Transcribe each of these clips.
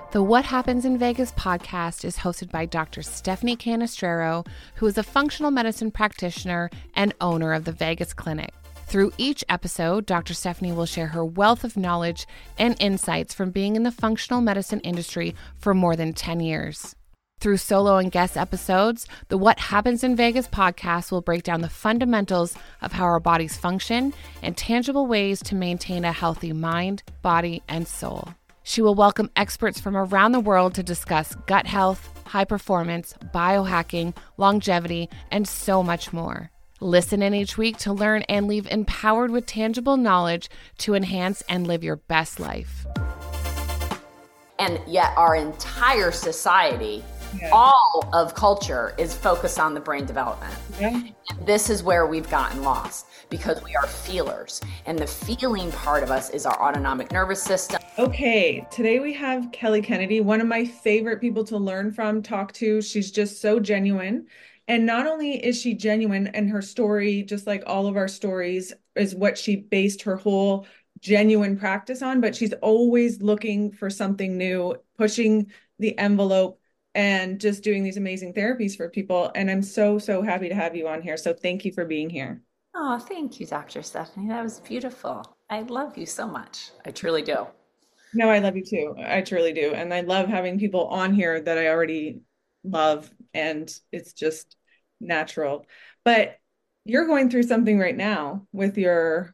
The What Happens in Vegas podcast is hosted by Dr. Stephanie Canestraro, who is a functional medicine practitioner and owner of the Vegas Clinic. Through each episode, Dr. Stephanie will share her wealth of knowledge and insights from being in the functional medicine industry for more than 10 years. Through solo and guest episodes, the What Happens in Vegas podcast will break down the fundamentals of how our bodies function and tangible ways to maintain a healthy mind, body, and soul. She will welcome experts from around the world to discuss gut health, high performance, biohacking, longevity, and so much more. Listen in each week to learn and leave empowered with tangible knowledge to enhance and live your best life. And yet our entire society, all of culture is focused on the brain development. And this is where we've gotten lost because we are feelers. And the feeling part of us is our autonomic nervous system. Okay, today we have Kelly Kennedy, one of my favorite people to learn from, talk to. She's just so genuine. And not only is she genuine, and her story, just like all of our stories, is what she based her whole genuine practice on, but she's always looking for something new, pushing the envelope, and just doing these amazing therapies for people. And I'm so happy to have you on here. So thank you for being here. Oh, thank you, Dr. Stephanie. That was beautiful. I love you so much. I truly do. No, I love you too. I truly do. And I love having people on here that I already love, and it's just natural. But you're going through something right now with your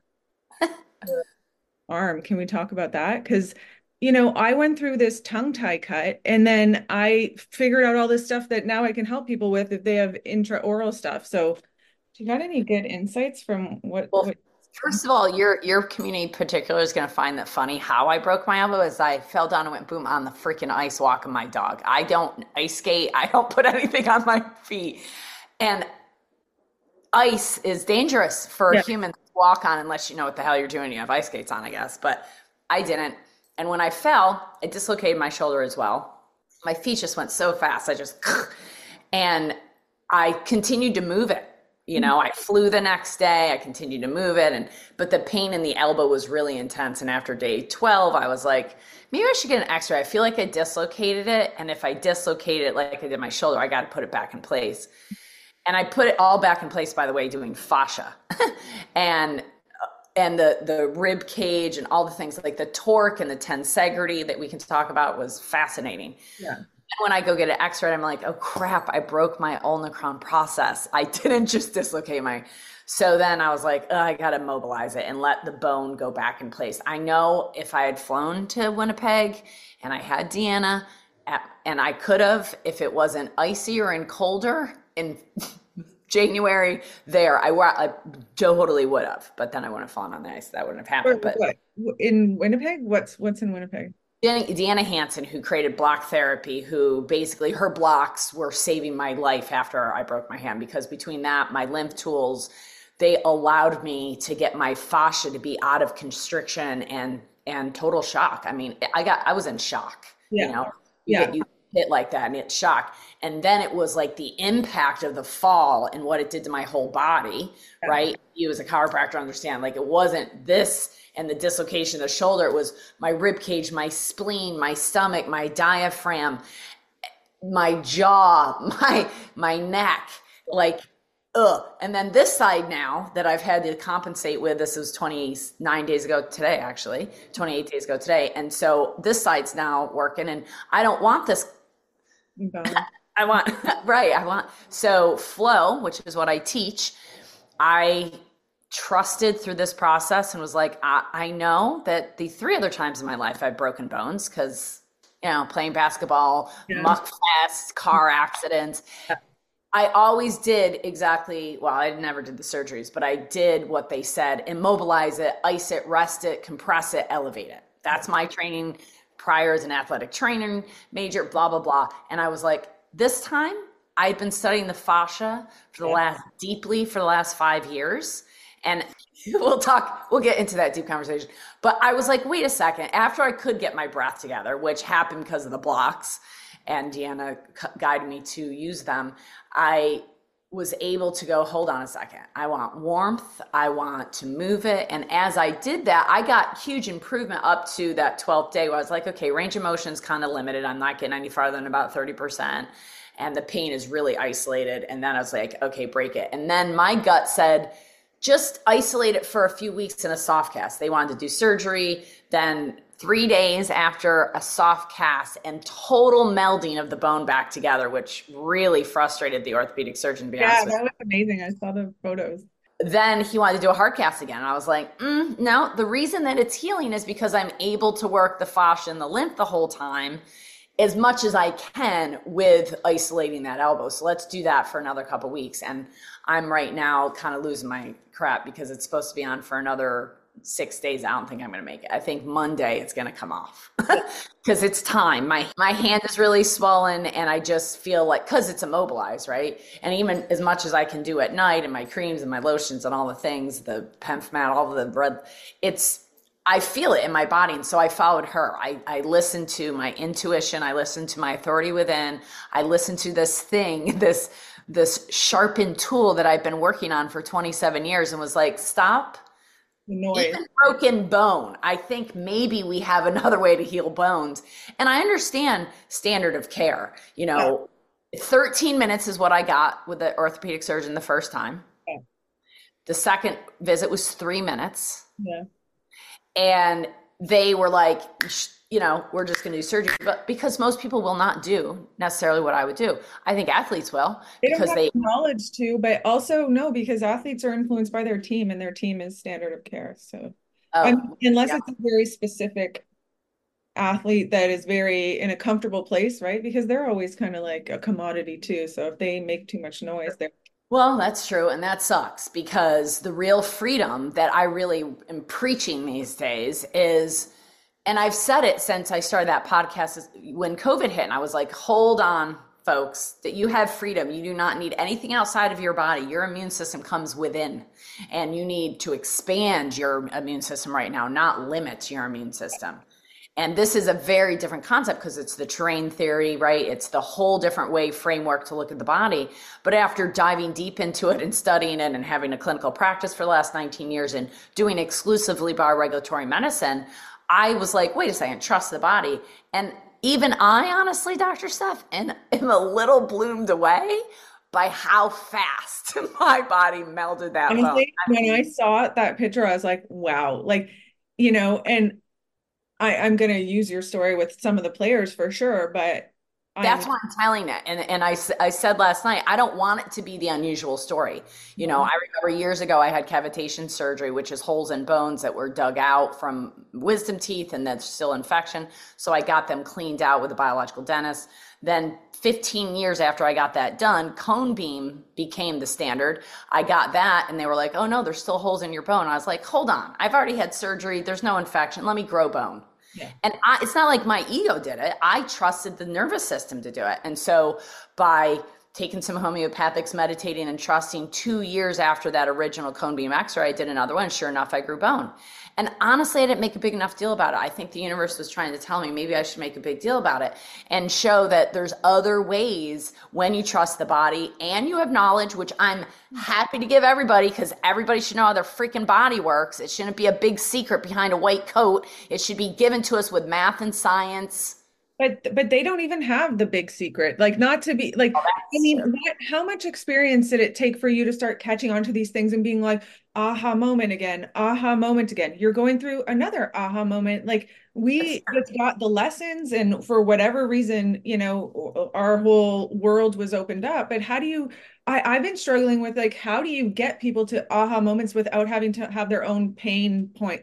arm. Can we talk about that? Because, you know, I went through this tongue tie cut, and then I figured out all this stuff that now I can help people with if they have intraoral stuff. So do you got any good insights from what first of all, your community particular is going to find that funny. How I broke my elbow is I fell down and went boom on the freaking ice walking my dog. I don't ice skate. I don't put anything on my feet. And ice is dangerous for a human to walk on unless you know what the hell you're doing. You have ice skates on, I guess. But I didn't. And when I fell, I dislocated my shoulder as well. My feet just went so fast. And I continued to move it. You know, I flew the next day, I continued to move it, but the pain in the elbow was really intense. And after day 12, I was like, maybe I should get an x-ray. I feel like I dislocated it. And if I dislocate it like I did my shoulder, I got to put it back in place. And I put it all back in place, by the way, doing fascia and the rib cage and all the things like the torque and the tensegrity that we can talk about was fascinating. Yeah. And when I go get an x-ray, I'm like, oh crap, I broke my ulnacron process. I didn't just dislocate so then I was like, oh, I got to mobilize it and let the bone go back in place. I know if I had flown to Winnipeg and I had Deanna, and I could have, if it wasn't icy or in colder in January I totally would have, but then I wouldn't have fallen on the ice. That wouldn't have happened. But in Winnipeg, what's in Winnipeg? Deanna Hansen, who created block therapy, who basically her blocks were saving my life after I broke my hand, because between that, my lymph tools, they allowed me to get my fascia to be out of constriction and total shock. I mean, I was in shock, you know, you hit like that and it's shock. And then it was like the impact of the fall and what it did to my whole body, right? You as a chiropractor understand, like it wasn't this and the dislocation of the shoulder, it was my rib cage, my spleen, my stomach, my diaphragm, my jaw, my neck, like, ugh. And then this side now that I've had to compensate with, this was 29 days ago today, actually, 28 days ago today. And so this side's now working, and I don't want this. So flow, which is what I teach, I trusted through this process and was like, I know that the 3 other times in my life I've broken bones because, you know, playing basketball, muck fest, car accidents. I always did exactly, well, I never did the surgeries, but I did what they said: immobilize it, ice it, rest it, compress it, elevate it. That's my training prior as an athletic training major, blah, blah, blah. And I was like, this time I've been studying the fascia for the last 5 years. And we'll get into that deep conversation. But I was like, wait a second, after I could get my breath together, which happened because of the blocks, and Deanna guided me to use them, I was able to go, hold on a second. I want warmth. I want to move it. And as I did that, I got huge improvement up to that 12th day where I was like, okay, range of motion is kind of limited. I'm not getting any farther than about 30%. And the pain is really isolated. And then I was like, okay, break it. And then my gut said, just isolate it for a few weeks in a soft cast. They wanted to do surgery. Then 3 days after a soft cast and total melding of the bone back together, which really frustrated the orthopedic surgeon, to be honest with that was amazing. I saw the photos. then he wanted to do a hard cast again. And I was like, no, the reason that it's healing is because I'm able to work the fascia and the lymph the whole time as much as I can with isolating that elbow. So let's do that for another couple weeks. And I'm right now kind of losing my crap because it's supposed to be on for another 6 days. I don't think I'm going to make it. I think Monday it's going to come off because it's time. My hand is really swollen and I just feel like, because it's immobilized, right? And even as much as I can do at night and my creams and my lotions and all the things, the PenFMat, all the red, I feel it in my body. And so I followed her. I listened to my intuition. I listened to my authority within. I listened to this thing, this sharpened tool that I've been working on for 27 years and was like, stop. Noise. Even broken bone. I think maybe we have another way to heal bones. And I understand standard of care. 13 minutes is what I got with the orthopedic surgeon the first time. Yeah. The second visit was 3 minutes. Yeah. And they were like, we're just going to do surgery. But because most people will not do necessarily what I would do. I think athletes will. They don't have the knowledge to, but also no, because athletes are influenced by their team and their team is standard of care. So unless it's a very specific athlete that is very in a comfortable place, right? Because they're always kind of like a commodity too. So if they make too much noise, they're Well, that's true. And that sucks because the real freedom that I really am preaching these days is, and I've said it since I started that podcast, is when COVID hit and I was like, hold on, folks, that you have freedom. You do not need anything outside of your body. Your immune system comes within and you need to expand your immune system right now, not limit your immune system. And this is a very different concept because it's the terrain theory, right? It's the whole different way framework to look at the body. But after diving deep into it and studying it and having a clinical practice for the last 19 years and doing exclusively bioregulatory medicine, I was like, wait a second, trust the body. And even I, honestly, Dr. Steph, am a little bloomed away by how fast my body melded that bone. When I saw that picture, I was like, wow, and I'm going to use your story with some of the players for sure, but that's why I'm telling it. And I said last night, I don't want it to be the unusual story. I remember years ago, I had cavitation surgery, which is holes in bones that were dug out from wisdom teeth and that's still infection. So I got them cleaned out with a biological dentist. Then 15 years after I got that done, cone beam became the standard. I got that and they were like, oh no, there's still holes in your bone. I was like, hold on, I've already had surgery. There's no infection. Let me grow bone. Yeah. And it's not like my ego did it. I trusted the nervous system to do it. And so by taking some homeopathics, meditating and trusting, 2 years after that original cone beam x-ray, I did another one. Sure enough, I grew bone. And honestly, I didn't make a big enough deal about it. I think the universe was trying to tell me maybe I should make a big deal about it and show that there's other ways when you trust the body and you have knowledge, which I'm happy to give everybody because everybody should know how their freaking body works. It shouldn't be a big secret behind a white coat. It should be given to us with math and science. But they don't even have the big secret, not to be like, how much experience did it take for you to start catching on to these things and being like, aha moment again. You're going through another aha moment. Like we just got the lessons and for whatever reason, our whole world was opened up. But how do you, I've been struggling with how do you get people to aha moments without having to have their own pain point?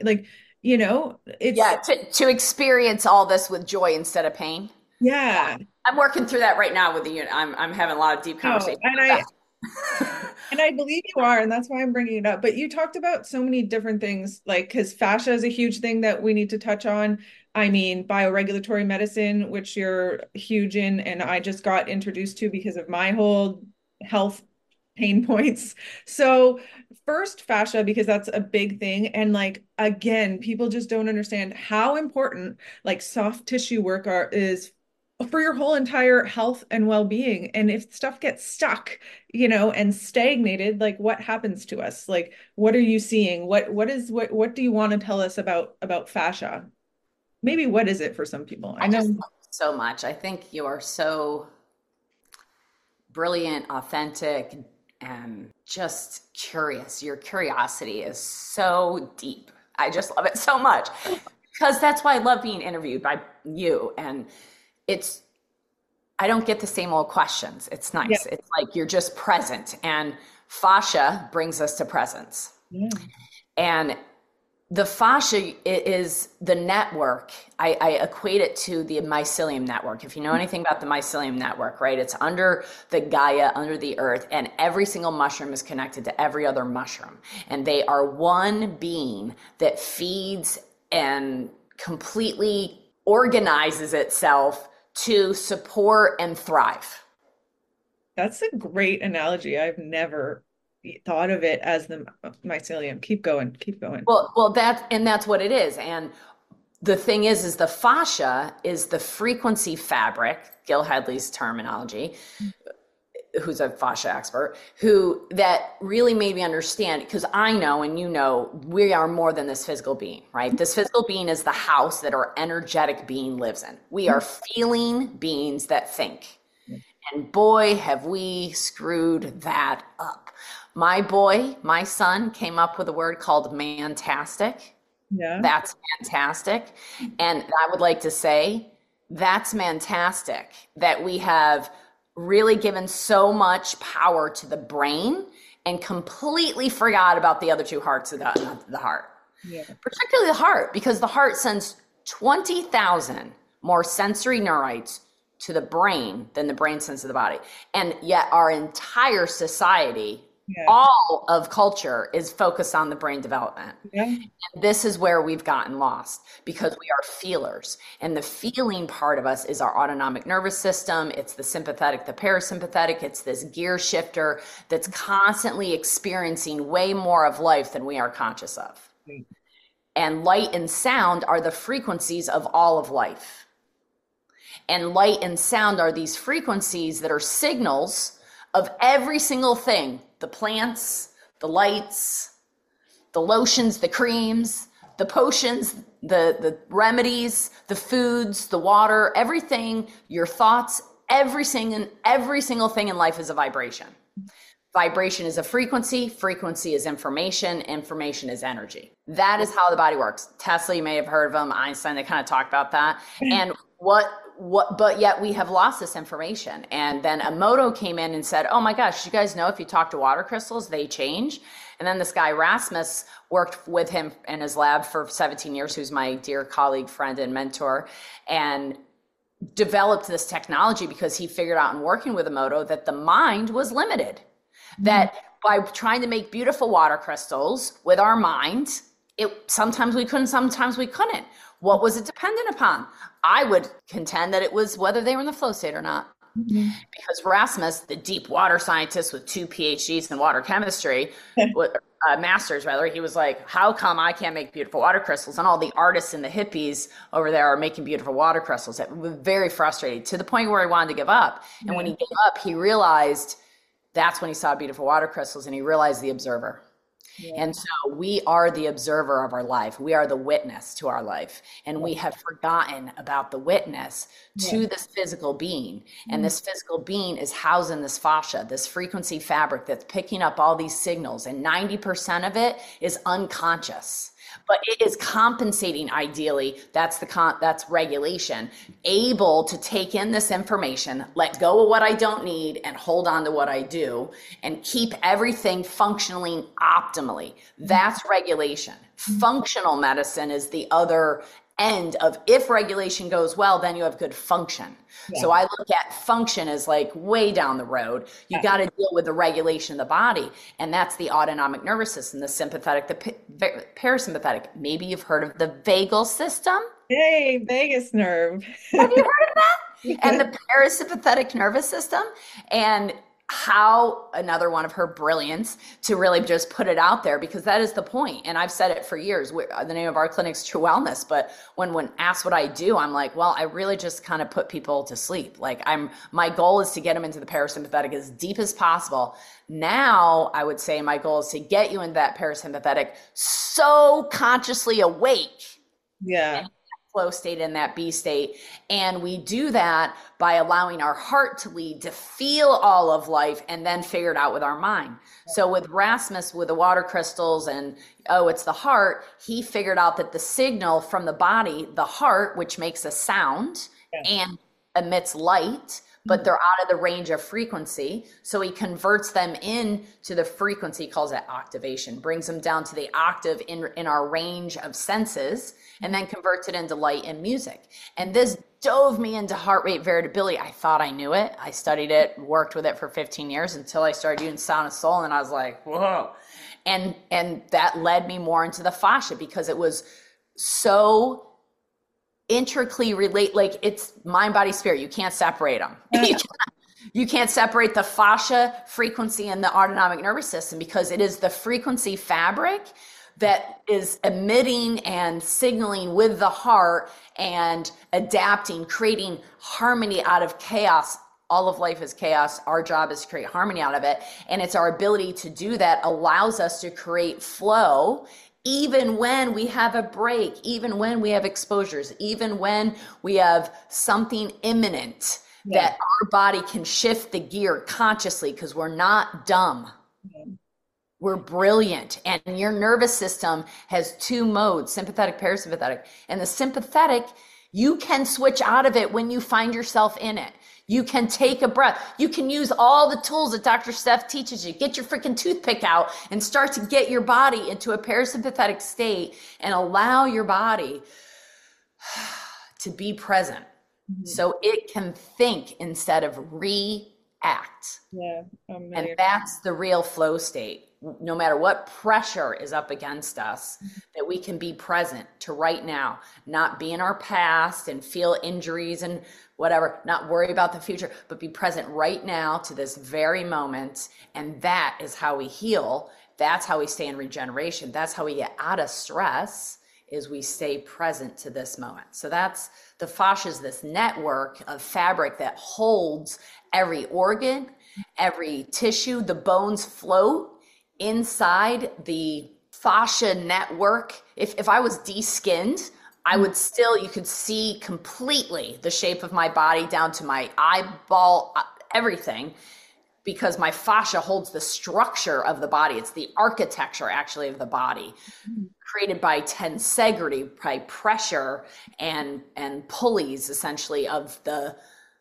It's to experience all this with joy instead of pain. Yeah. I'm working through that right now with the unit. I'm having a lot of deep conversations. And I believe you are, and that's why I'm bringing it up. But you talked about so many different things, because fascia is a huge thing that we need to touch on. I mean, bioregulatory medicine, which you're huge in, and I just got introduced to because of my whole health pain points. So first fascia, because that's a big thing. And again, people just don't understand how important soft tissue work is for your whole entire health and well-being. And if stuff gets stuck, and stagnated, like what happens to us? Like, what are you seeing? What do you want to tell us about fascia? Maybe what is it for some people? I I know. just love you so much. I think you are so brilliant, authentic, and just curious. Your curiosity is so deep. I just love it so much because that's why I love being interviewed by you. And it's, I don't get the same old questions. It's Yeah. nice. It's like you're just present, and fascia brings us to presence. Yeah. And the fascia is the network. I equate it to the mycelium network. If you know anything about the mycelium network, right? It's under the Gaia, under the earth, and every single mushroom is connected to every other mushroom. And they are one being that feeds and completely organizes itself to support and thrive. That's a great analogy. I've never thought of it as the mycelium. Keep going. Keep going. Well, that's what it is. And the thing is the fascia is the frequency fabric, Gil Hedley's terminology, who's a fascia expert, who that really made me understand, because I know, and you know, we are more than this physical being, right? This physical being is the house that our energetic being lives in. We are feeling beings that think. And boy, have we screwed that up. My son came up with a word called mantastic. Yeah. That's fantastic. And I would like to say that's fantastic that we have really given so much power to the brain and completely forgot about the other two hearts of the heart. Yeah. Particularly the heart, because the heart sends 20,000 more sensory neurites to the brain than the brain sends to the body. And yet our entire society, all of culture is focused on the brain development. Yeah. And this is where we've gotten lost because we are feelers. And the feeling part of us is our autonomic nervous system. It's the sympathetic, the parasympathetic. It's this gear shifter that's constantly experiencing way more of life than we are conscious of. And light and sound are the frequencies of all of life. And light and sound are these frequencies that are signals of every single thing, the plants, the lights, the lotions, the creams, the potions, the remedies, the foods, the water, everything, your thoughts, every single thing in life is a vibration. Vibration is a frequency. Frequency is information. Information is energy. That is how the body works. Tesla, you may have heard of him. Einstein, they kind of talked about that. And but yet we have lost this information. And then Emoto came in and said, oh my gosh, you guys know if you talk to water crystals, they change. And then this guy Rasmus worked with him in his lab for 17 years, who's my dear colleague, friend, and mentor, and developed this technology because he figured out in working with Emoto that the mind was limited. That by trying to make beautiful water crystals with our mind, sometimes we couldn't, sometimes we couldn't. What was it dependent upon? I would contend that it was whether they were in the flow state or not. Mm-hmm. Because Rasmus, the deep water scientist with 2 PhDs in water chemistry, masters rather, he was like, how come I can't make beautiful water crystals? And all the artists and the hippies over there are making beautiful water crystals. It was very frustrating to the point where he wanted to give up. And when he gave up, he realized that's when he saw beautiful water crystals and he realized the observer. Yeah. And so we are the observer of our life. We are the witness to our life. And we have forgotten about the witness to this physical being. And this physical being is housed in this fascia, this frequency fabric that's picking up all these signals. And 90% of it is unconscious. But it is compensating ideally. That's regulation, able to take in this information, let go of what I don't need and hold on to what I do and keep everything functioning optimally. That's regulation. Functional medicine is the other end of if regulation goes well, then you have good function. Yeah. So I look at function as like way down the road. You got to deal with the regulation of the body. And that's the autonomic nervous system, the sympathetic, the parasympathetic. Maybe you've heard of the vagal system. Hey, vagus nerve. Have you heard of that? And the parasympathetic nervous system. And how another one of her brilliance to really just put it out there, because that is the point. And I've said it for years. The name of our clinic's True Wellness, but when asked what I do, I'm like, well, I really just kind of put people to sleep. Like my goal is to get them into the parasympathetic as deep as possible. Now I would say my goal is to get you into that parasympathetic so consciously awake. Yeah. Flow state, in that B state. And we do that by allowing our heart to lead, to feel all of life, and then figure it out with our mind. So with Rasmus, with the water crystals and, oh, it's the heart, he figured out that the signal from the body, the heart, which makes a sound and emits light, but they're out of the range of frequency. So he converts them into the frequency, calls it octavation, brings them down to the octave in our range of senses, and then converts it into light and music. And this dove me into heart rate variability. I thought I knew it. I studied it, worked with it for 15 years until I started doing Sound of Soul. And I was like, whoa. And that led me more into the fascia, because it was so intricately relate, like it's mind, body, spirit. You can't separate them. You can't separate the fascia, frequency, and the autonomic nervous system, because it is the frequency fabric that is emitting and signaling with the heart and adapting, creating harmony out of chaos. All of life is chaos. Our job is to create harmony out of it. And it's our ability to do that allows us to create flow, even when we have a break, even when we have exposures, even when we have something imminent, that our body can shift the gear consciously, because we're not dumb. We're brilliant. And your nervous system has two modes, sympathetic, parasympathetic. And the sympathetic, you can switch out of it when you find yourself in it. You can take a breath. You can use all the tools that Dr. Steph teaches you. Get your freaking toothpick out and start to get your body into a parasympathetic state and allow your body to be present, so it can think instead of react. And that's the real flow state. No matter what pressure is up against us, that we can be present to right now, not be in our past and feel injuries and whatever, not worry about the future, but be present right now to this very moment. And that is how we heal. That's how we stay in regeneration. That's how we get out of stress, is we stay present to this moment. So that's the fascia, is this network of fabric that holds every organ, every tissue. The bones float inside the fascia network. If I was de-skinned, I would still, you could see completely the shape of my body down to my eyeball, everything, because my fascia holds the structure of the body. It's the architecture, actually, of the body, created by tensegrity, by pressure and pulleys, essentially, of the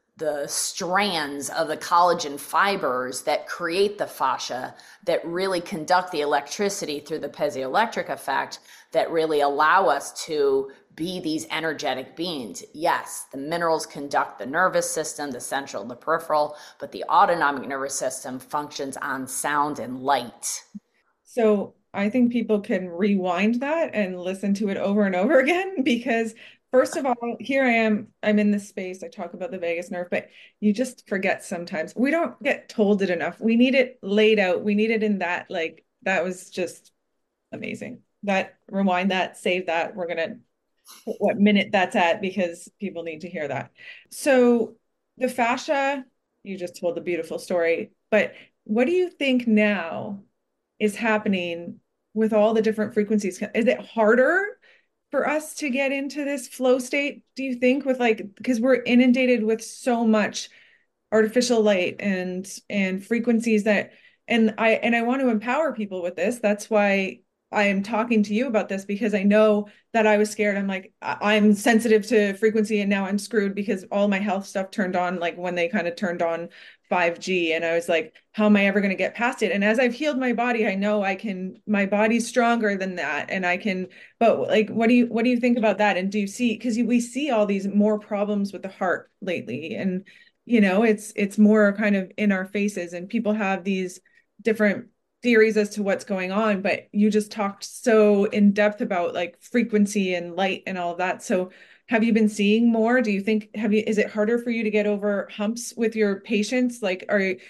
strands of the collagen fibers that create the fascia, that really conduct the electricity through the piezoelectric effect, that really allow us to be these energetic beings. Yes, the minerals conduct the nervous system, the central, the peripheral, but the autonomic nervous system functions on sound and light. So I think people can rewind that and listen to it over and over again, because first of all, here I am, I'm in this space, I talk about the vagus nerve, but you just forget sometimes. We don't get told it enough. We need it laid out. We need it in that, like, that was just amazing. That, rewind that, save that. We're going to put what minute that's at, because people need to hear that. So the fascia, you just told the beautiful story, but what do you think now is happening with all the different frequencies? Is it harder for us to get into this flow state, do you think, with, like, because we're inundated with so much artificial light and frequencies that, and I want to empower people with this. That's why I am talking to you about this, because I know that I was scared. I'm like, I'm sensitive to frequency, and now I'm screwed because all my health stuff turned on, like when they kind of turned on 5G, and I was like, how am I ever going to get past it? And as I've healed my body, I know I can, my body's stronger than that. And I can, but like, what do you think about that? And do you see, because we see all these more problems with the heart lately, and, you know, it's more kind of in our faces, and people have these different theories as to what's going on, but you just talked so in depth about like frequency and light and all of that. So Have you been seeing more? Do you think, is it harder for you to get over humps with your patients? Like,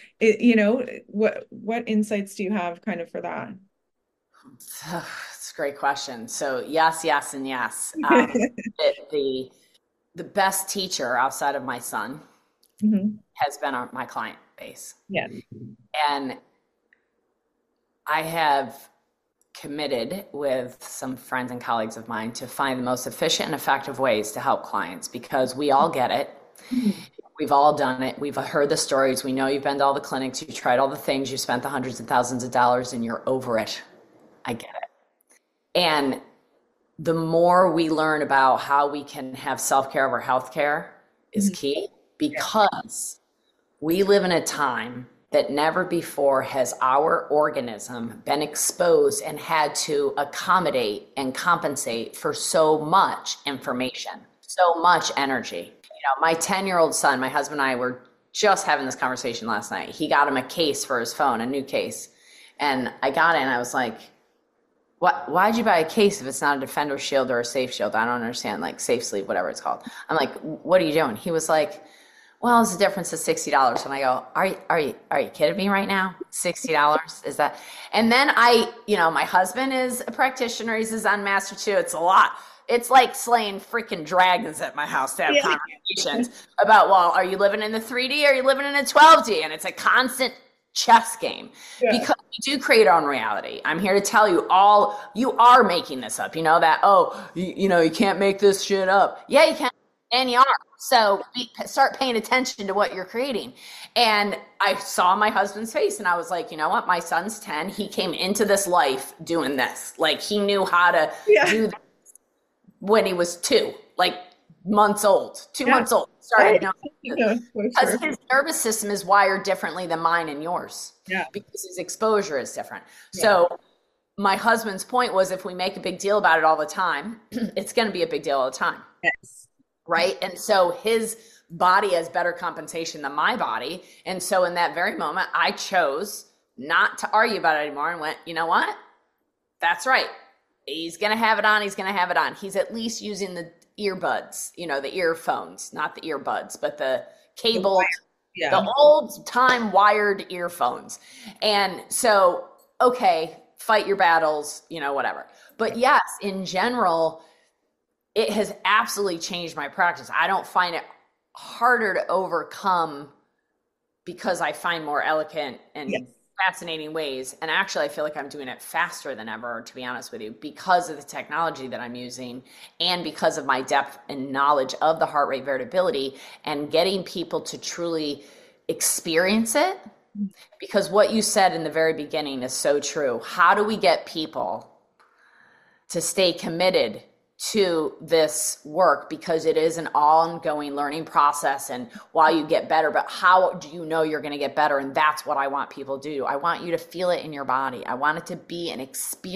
what insights do you have kind of for that? It's a great question. So yes, yes, and yes. The best teacher outside of my son Hmm. has been my client base. Yeah. And I have committed with some friends and colleagues of mine to find the most efficient and effective ways to help clients, because we all get it. Mhm. We've all done it. We've heard the stories. We know you've been to all the clinics. You've tried all the things. You spent the hundreds of thousands of dollars and you're over it. I get it. And the more we learn about how we can have self-care over healthcare is Mhm. key, because we live in a time that never before has our organism been exposed and had to accommodate and compensate for so much information, so much energy. My 10-year-old son, my husband and I were just having this conversation last night. He got him a case for his phone, a new case. And I got it and I was like, why'd you buy a case if it's not a Defender Shield or a Safe Shield? I don't understand, like Safe Sleep, whatever it's called. I'm like, what are you doing? He was like, well, it's a difference of $60. And I go, are you kidding me right now? $60 is that? And then my husband is a practitioner. He's a Zen master too. It's a lot. It's like slaying freaking dragons at my house to have conversations about, well, are you living in the 3D or are you living in a 12D? And it's a constant chess game, because we do create our own reality. I'm here to tell you all, you are making this up. You can't make this shit up. Yeah, you can. And you are. So start paying attention to what you're creating. And I saw my husband's face and I was like, you know what? My son's 10. He came into this life doing this. Like, he knew how to do this when he was 2 months old. Started knowing, because his nervous system is wired differently than mine and yours. Yeah. Because his exposure is different. Yeah. So my husband's point was, if we make a big deal about it all the time, it's going to be a big deal all the time. Yes. Right. And so his body has better compensation than my body. And so in that very moment, I chose not to argue about it anymore and went, you know what? That's right. He's going to have it on. He's going to have it on. He's at least using the earbuds, the earphones, not the earbuds, but the cable, the old time wired earphones. And so, okay, fight your battles, whatever. But yes, in general, it has absolutely changed my practice. I don't find it harder to overcome, because I find more elegant and fascinating ways. And actually, I feel like I'm doing it faster than ever, to be honest with you, because of the technology that I'm using and because of my depth and knowledge of the heart rate variability and getting people to truly experience it. Because what you said in the very beginning is so true. How do we get people to stay committed to this work? Because it is an ongoing learning process, and while you get better, but how do you know you're going to get better? And that's what I want people to do. I want you to feel it in your body. I want it to be an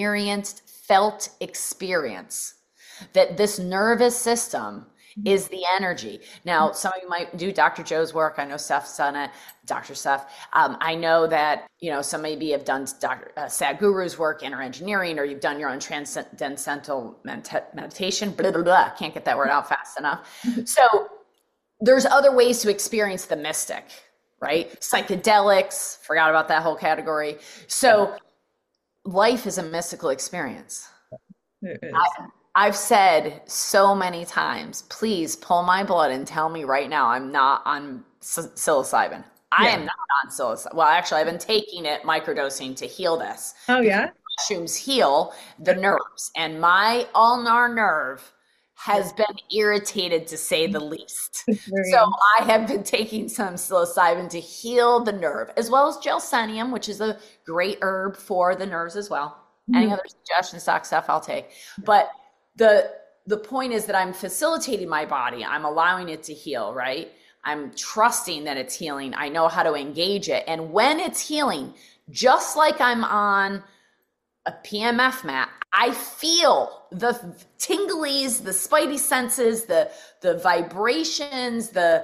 felt experience, that this nervous system is the energy. Now, some of you might do Dr. Joe's work. I know Steph's done it, Dr. Steph. I know that, some maybe have done Dr. Sadhguru's work, inner engineering, or you've done your own transcendental meditation, blah, blah, blah. Can't get that word out fast enough. So there's other ways to experience the mystic, right? Psychedelics, forgot about that whole category. So life is a mystical experience. It is. I've said so many times, please pull my blood and tell me right now I'm not on psilocybin. I am not on psilocybin. Well, actually, I've been taking it microdosing to heal this. Oh, yeah? Mushrooms heal the nerves. And my ulnar nerve has been irritated, to say the least. So I have been taking some psilocybin to heal the nerve, as well as gelsenium, which is a great herb for the nerves as well. Any other suggestions, Doc Steph, I'll take. But the point is that I'm facilitating my body. I'm allowing it to heal, right? I'm trusting that it's healing. I know how to engage it. And when it's healing, just like I'm on a PMF mat, I feel the tinglies, the spidey senses, the vibrations, the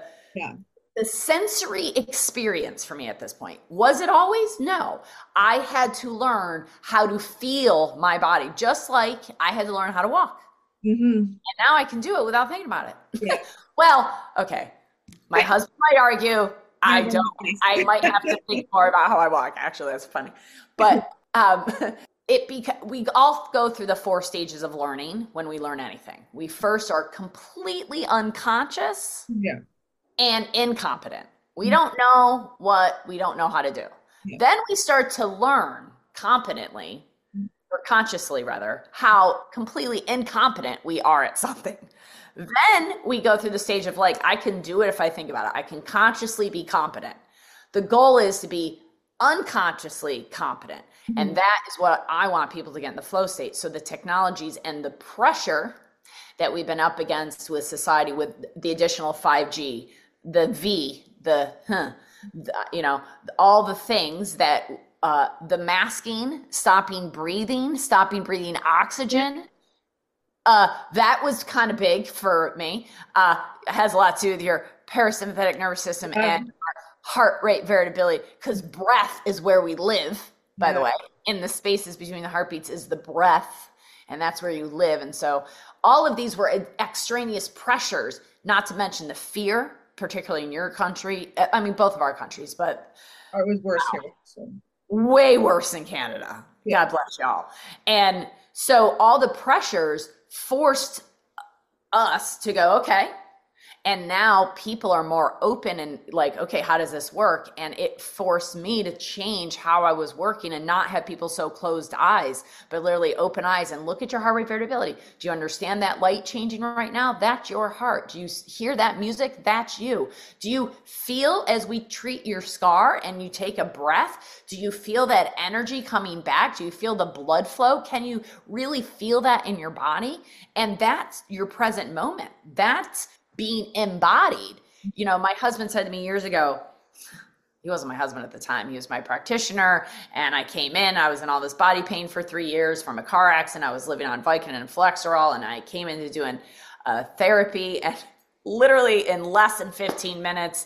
sensory experience for me at this point. Was it always? No. I had to learn how to feel my body, just like I had to learn how to walk. Mm-hmm. now I can do it without thinking about Yeah. it. Well, okay. My husband might argue. I You don't. know, I might have to think more about how I walk. Actually, that's funny. But we all go through the 4 stages of learning when we learn anything. We first are completely unconscious yeah. and incompetent. We don't know what we don't know how to do. Yeah. Then we start to learn competently, or consciously rather, how completely incompetent we are at something. Then we go through the stage of like, I can do it if I think about it. I can consciously be competent. The goal is to be unconsciously competent. And that is what I want people to get in the flow state. So the technologies and the pressure that we've been up against with society, with the additional 5G, the V, all the things that the masking, stopping breathing oxygen, that was kind of big for me. It has a lot to do with your parasympathetic nervous system and heart rate variability, because breath is where we live, by the way. In the spaces between the heartbeats is the breath, and that's where you live. And so all of these were extraneous pressures, not to mention the fear, particularly in your country. I mean, both of our countries, but it was worse here. So. Way worse in Canada. God bless y'all. And so all the pressures forced us to go, okay. And now people are more open and like, okay, how does this work? And it forced me to change how I was working and not have people so closed eyes, but literally open eyes and look at your heart rate variability. Do you understand that light changing right now? That's your heart. Do you hear that music? That's you. Do you feel, as we treat your scar and you take a breath, do you feel that energy coming back? Do you feel the blood flow? Can you really feel that in your body? And that's your present moment. That's being embodied. You know, my husband said to me years ago, he wasn't my husband at the time, he was my practitioner, and I came in, I was in all this body pain for 3 years from a car accident. I was living on Vicodin and Flexerol, and I came into doing therapy, and literally in less than 15 minutes,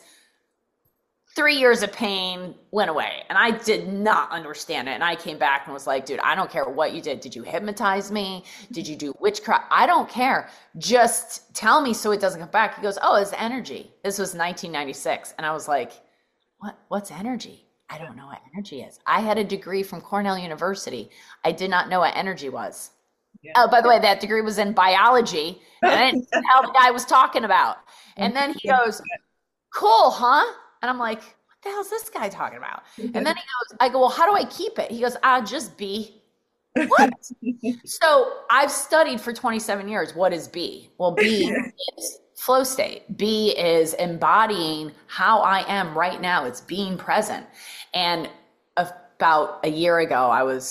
3 years of pain went away. And I did not understand it. And I came back and was like, dude, I don't care what you did. Did you hypnotize me? Did you do witchcraft? I don't care. Just tell me so it doesn't come back. He goes, oh, it's energy. This was 1996. And I was like, what's energy? I don't know what energy is. I had a degree from Cornell University. I did not know what energy was. Yeah. Oh, by the way, that degree was in biology. And I didn't know how the guy was talking about. And then he goes, cool, huh? And I'm like, what the hell is this guy talking about? And then he goes, I go, well, how do I keep it? He goes, just be. What? So I've studied for 27 years. What is be? Well, be is flow state. Be is embodying how I am right now. It's being present. And about a year ago,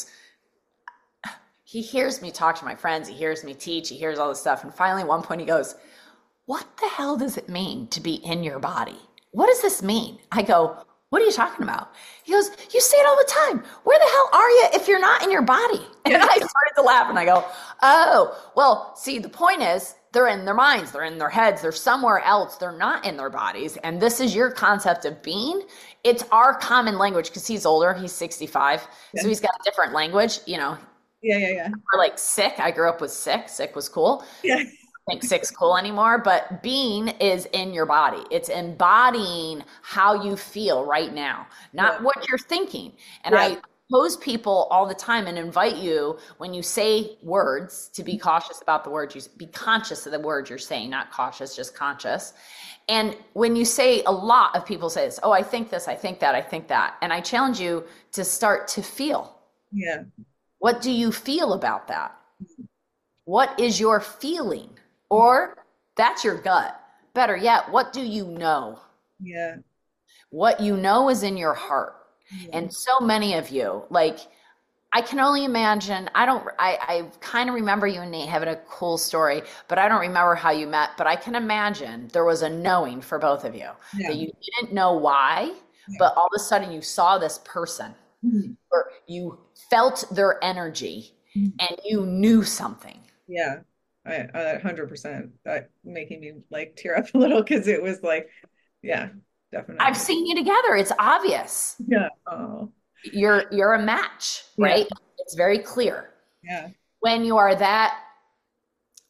he hears me talk to my friends. He hears me teach. He hears all this stuff. And finally, at one point he goes, what the hell does it mean to be in your body? What does this mean? I go, what are you talking about? He goes, you say it all the time. Where the hell are you if you're not in your body? And I started to laugh and I go, oh, well, see, the point is they're in their minds, they're in their heads, they're somewhere else. They're not in their bodies. And this is your concept of being. It's our common language, because he's older, he's 65. Yeah. So he's got a different language, you know. Yeah. We're like sick. I grew up with sick. Sick was cool. Yeah. Think sick's cool anymore, but being is in your body. It's embodying how you feel right now, not what you're thinking. And I pose people all the time and invite you, when you say words, to be cautious about the words. You be conscious of the words you're saying, not cautious, just conscious. And when you say, a lot of people say this, oh, I think this, I think that, I think that. And I challenge you to start to feel. Yeah. What do you feel about that? What is your feeling? Or that's your gut. Better yet, what do you know? Yeah. What you know is in your heart. Yeah. And so many of you, like, I can only imagine, I kind of remember you and Nate having a cool story, but I don't remember how you met. But I can imagine there was a knowing for both of you, that you didn't know why, but all of a sudden you saw this person, or you felt their energy, and you knew something. Yeah. I 100%. That making me like tear up a little, because it was like, yeah, definitely. I've seen you together. It's obvious. Yeah. Oh. You're a match, right? It's very clear. Yeah. When you are that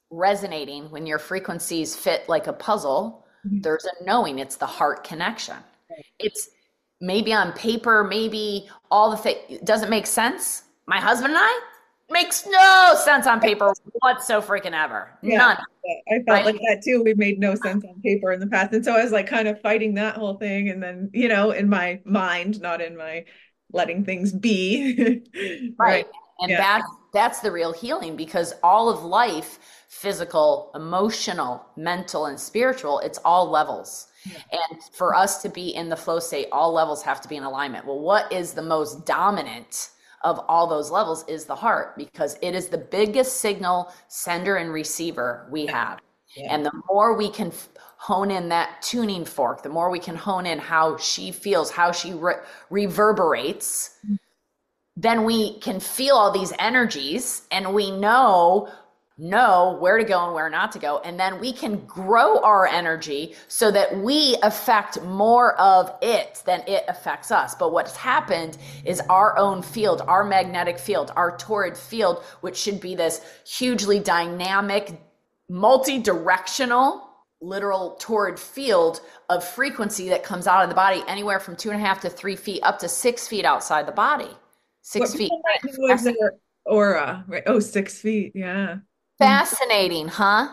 resonating, when your frequencies fit like a puzzle, there's a knowing. It's the heart connection. It's maybe on paper, maybe all the things, it doesn't make sense. My husband and I, makes no sense on paper whatsoever freaking ever. Yeah, None. I felt like that too. We made no sense on paper in the past. And so I was like kind of fighting that whole thing. And then, in my mind, not in my letting things be. Right. And that's the real healing, because all of life, physical, emotional, mental, and spiritual, it's all levels. And for us to be in the flow state, all levels have to be in alignment. Well, what is the most dominant of all those levels is the heart, because it is the biggest signal sender and receiver we have. Yeah. And the more we can hone in that tuning fork, the more we can hone in how she feels, how she reverberates, then we can feel all these energies, and we know where to go and where not to go. And then we can grow our energy so that we affect more of it than it affects us. But what's happened is our own field, our magnetic field, our torrid field, which should be this hugely dynamic, multi-directional, literal torrid field of frequency that comes out of the body, anywhere from 2.5 to 3 feet up to 6 feet outside the body. 6 feet. Was their aura, right? Oh, 6 feet. Yeah. Fascinating, huh?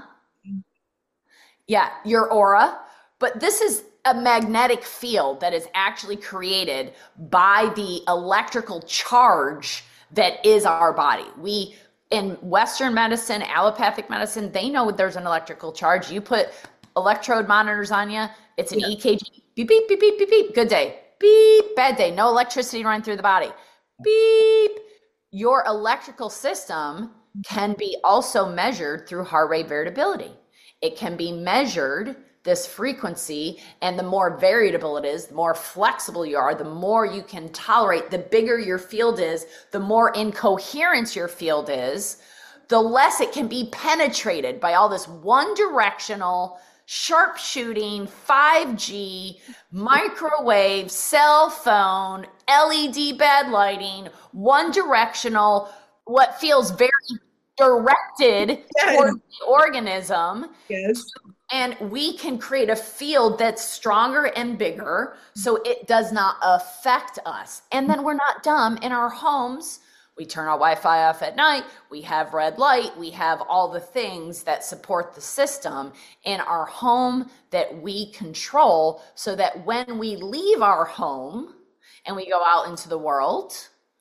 Yeah, your aura. But this is a magnetic field that is actually created by the electrical charge that is our body. We, in Western medicine, allopathic medicine, they know there's an electrical charge. You put electrode monitors on you, it's an EKG. Beep, beep, beep, beep, beep, beep. Good day. Beep, bad day. No electricity running through the body. Beep. Your electrical system can be also measured through heart rate variability. It can be measured, this frequency, and the more variable it is, the more flexible you are, the more you can tolerate, the bigger your field is, the more incoherence your field is, the less it can be penetrated by all this one directional, sharpshooting, 5G, microwave, cell phone, LED bad lighting, one directional, what feels very directed towards the organism. Yes. And we can create a field that's stronger and bigger so it does not affect us. And then we're not dumb in our homes. We turn our Wi-Fi off at night. We have red light. We have all the things that support the system in our home that we control, so that when we leave our home and we go out into the world,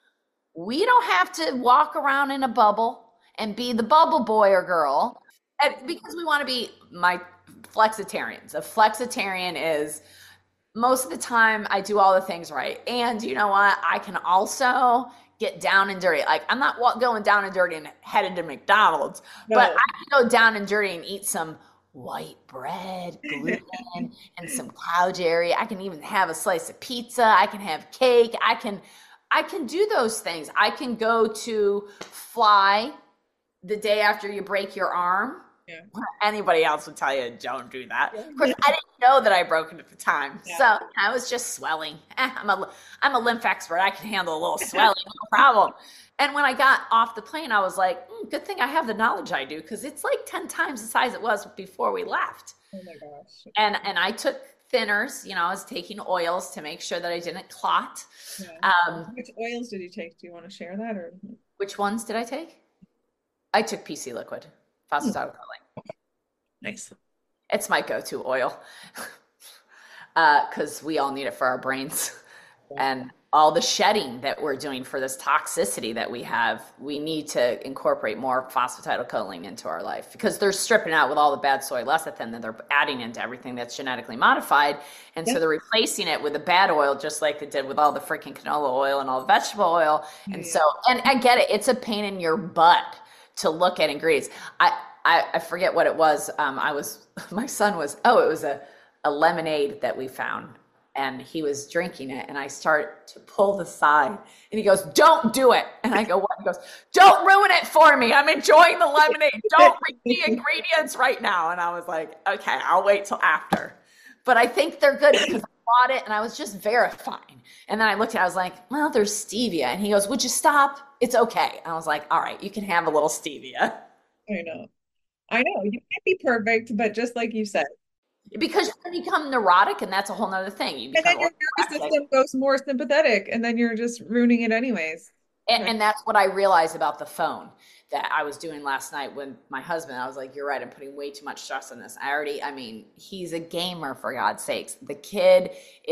we don't have to walk around in a bubble and be the bubble boy or girl, because we want to be my flexitarians. A flexitarian is, most of the time I do all the things right. And you know what? I can also get down and dirty. Like, I'm not going down and dirty and headed to McDonald's, but I can go down and dirty and eat some white bread, gluten, and some cow dairy. I can even have a slice of pizza. I can have cake. I can do those things. I can go to fly the day after you break your arm. Yeah. Anybody else would tell you, don't do that. Yeah. Of course, I didn't know that I broke it at the time. Yeah. So I was just swelling. I'm a lymph expert. I can handle a little swelling, no problem. And when I got off the plane, I was like, good thing I have the knowledge I do, because it's like 10 times the size it was before we left. Oh my gosh. And I took thinners, I was taking oils to make sure that I didn't clot. Yeah. Which oils did you take? Do you want to share that? Or which ones did I take? I took PC liquid, phosphatidylcholine. Nice. It's my go-to oil, because we all need it for our brains. And all the shedding that we're doing for this toxicity that we have, we need to incorporate more phosphatidylcholine into our life, because they're stripping out with all the bad soy lecithin that they're adding into everything that's genetically modified. And so they're replacing it with a bad oil, just like they did with all the freaking canola oil and all the vegetable oil. And so, and I get it. It's a pain in your butt to look at ingredients. I forget what it was. My son was, it was a lemonade that we found, and he was drinking it, and I start to pull the side, and he goes, don't do it. And I go, what? He goes, don't ruin it for me. I'm enjoying the lemonade. Don't read the ingredients right now. And I was like, okay, I'll wait till after. But I think they're good, because I bought it and I was just verifying. And then I looked at it, I was like, well, there's stevia. And he goes, would you stop? It's okay. And I was like, all right, you can have a little stevia. I know. I know you can't be perfect, but just like you said. Because you become neurotic, and that's a whole nother thing. You And become then your nervous orthorexic. system goes more sympathetic, and then you're just ruining it anyways. And that's what I realized about the phone that I was doing last night with my husband. I was like, you're right, I'm putting way too much stress on this. I mean, he's a gamer, for God's sakes. The kid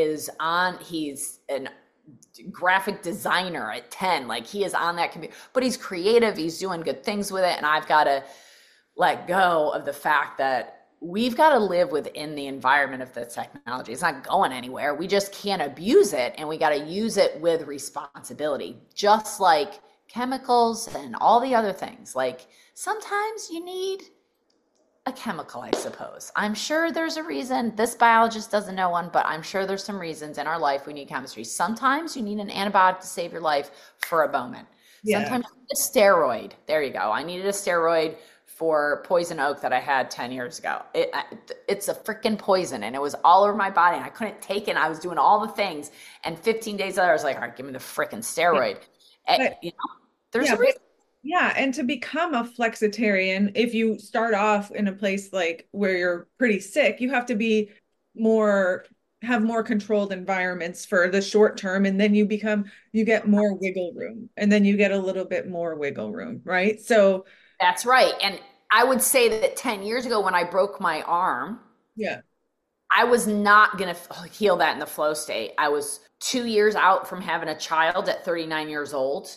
he's an graphic designer at 10. Like, he is on that computer, but he's creative, he's doing good things with it. And I've got to let go of the fact that we've got to live within the environment of the technology. It's not going anywhere. We just can't abuse it, and we got to use it with responsibility, just like chemicals and all the other things. Like, sometimes you need a chemical, I suppose. I'm sure there's a reason. This biologist doesn't know one, but I'm sure there's some reasons in our life we need chemistry. Sometimes you need an antibiotic to save your life for a moment. Yeah. Sometimes you need a steroid. There you go. I needed a steroid for poison oak that I had 10 years ago. It's a freaking poison, and it was all over my body, and I couldn't take it. I was doing all the things, and 15 days later, I was like, all right, give me the freaking steroid. But, There's a reason. Yeah, and to become a flexitarian, if you start off in a place like where you're pretty sick, you have to be have more controlled environments for the short term, and then you get more wiggle room, and then you get a little bit more wiggle room, right? So That's right. And I would say that 10 years ago when I broke my arm, yeah, I was not going to heal that in the flow state. I was 2 years out from having a child at 39 years old.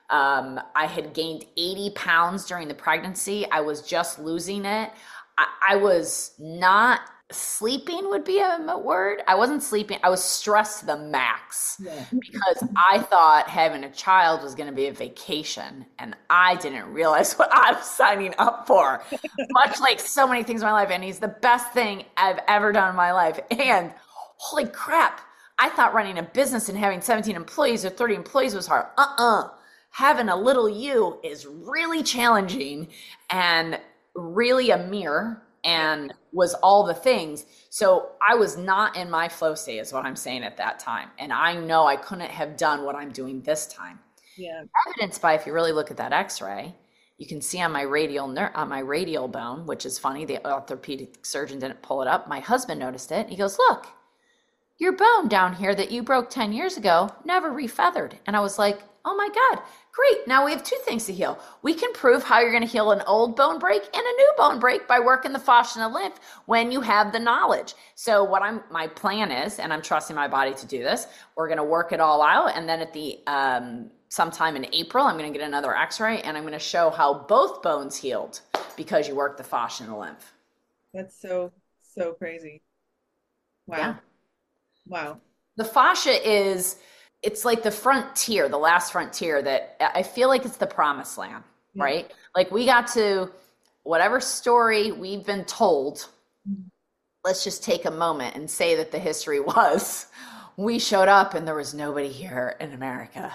I had gained 80 pounds during the pregnancy. I was just losing it. I was not sleeping, would be a word. I wasn't sleeping. I was stressed to the max because I thought having a child was going to be a vacation, and I didn't realize what I was signing up for. Much like so many things in my life, and he's the best thing I've ever done in my life. And holy crap, I thought running a business and having 17 employees or 30 employees was hard. Having a little you is really challenging and really a mirror and was all the things. So I was not in my flow state is what I'm saying at that time. And I know I couldn't have done what I'm doing this time. yeah, Evidenced by, if you really look at that x-ray, you can see on my radial bone, which is funny, the orthopedic surgeon didn't pull it up. My husband noticed it. He goes, look, your bone down here that you broke 10 years ago never refeathered. And I was like, oh my God, great. Now we have two things to heal. We can prove how you're going to heal an old bone break and a new bone break by working the fascia and the lymph when you have the knowledge. So my plan is, and I'm trusting my body to do this, we're going to work it all out. And then at the, sometime in April, I'm going to get another x-ray, and I'm going to show how both bones healed because you worked the fascia and the lymph. that's so crazy. Wow. Yeah. Wow. The fascia it's like the frontier, the last frontier that I feel like it's the promised land, right? Like we got to, whatever story we've been told, let's just take a moment and say that the history was, we showed up and there was nobody here in America.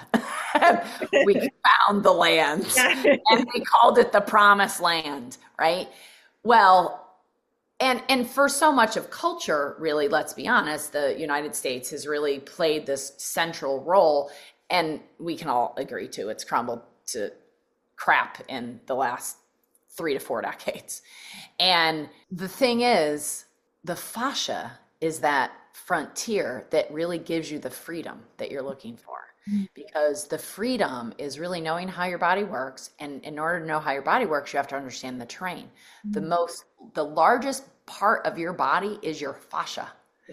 We found the land and we called it the promised land, right? Well, and for so much of culture, really, let's be honest, the United States has really played this central role, and we can all agree to it's crumbled to crap in the last 3 to 4 decades. And the thing is, the fascia is that frontier that really gives you the freedom that you're looking for. Because the freedom is really knowing how your body works. And in order to know how your body works, you have to understand the terrain. The largest part of your body is your fascia.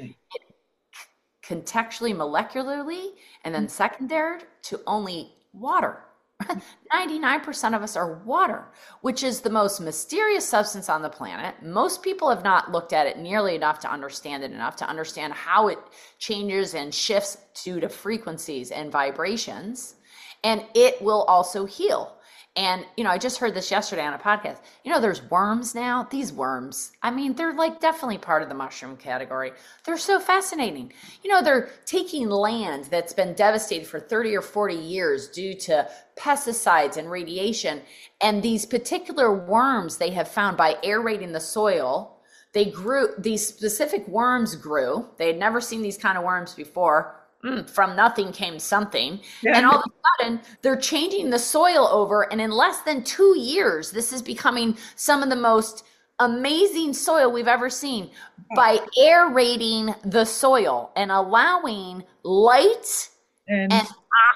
Contextually, molecularly, and then secondary to only water. 99% of us are water, which is the most mysterious substance on the planet. Most people have not looked at it nearly enough to understand it enough to understand how it changes and shifts due to frequencies and vibrations. And it will also heal. And, I just heard this yesterday on a podcast. There's worms now. These worms, they're like definitely part of the mushroom category. They're so fascinating. They're taking land that's been devastated for 30 or 40 years due to pesticides and radiation. And these particular worms they have found by aerating the soil, these specific worms grew. They had never seen these kind of worms before. from nothing came something. And Yeah. all of a sudden, they're changing the soil over. And in less than 2 years, this is becoming some of the most amazing soil we've ever seen by aerating the soil and allowing light and And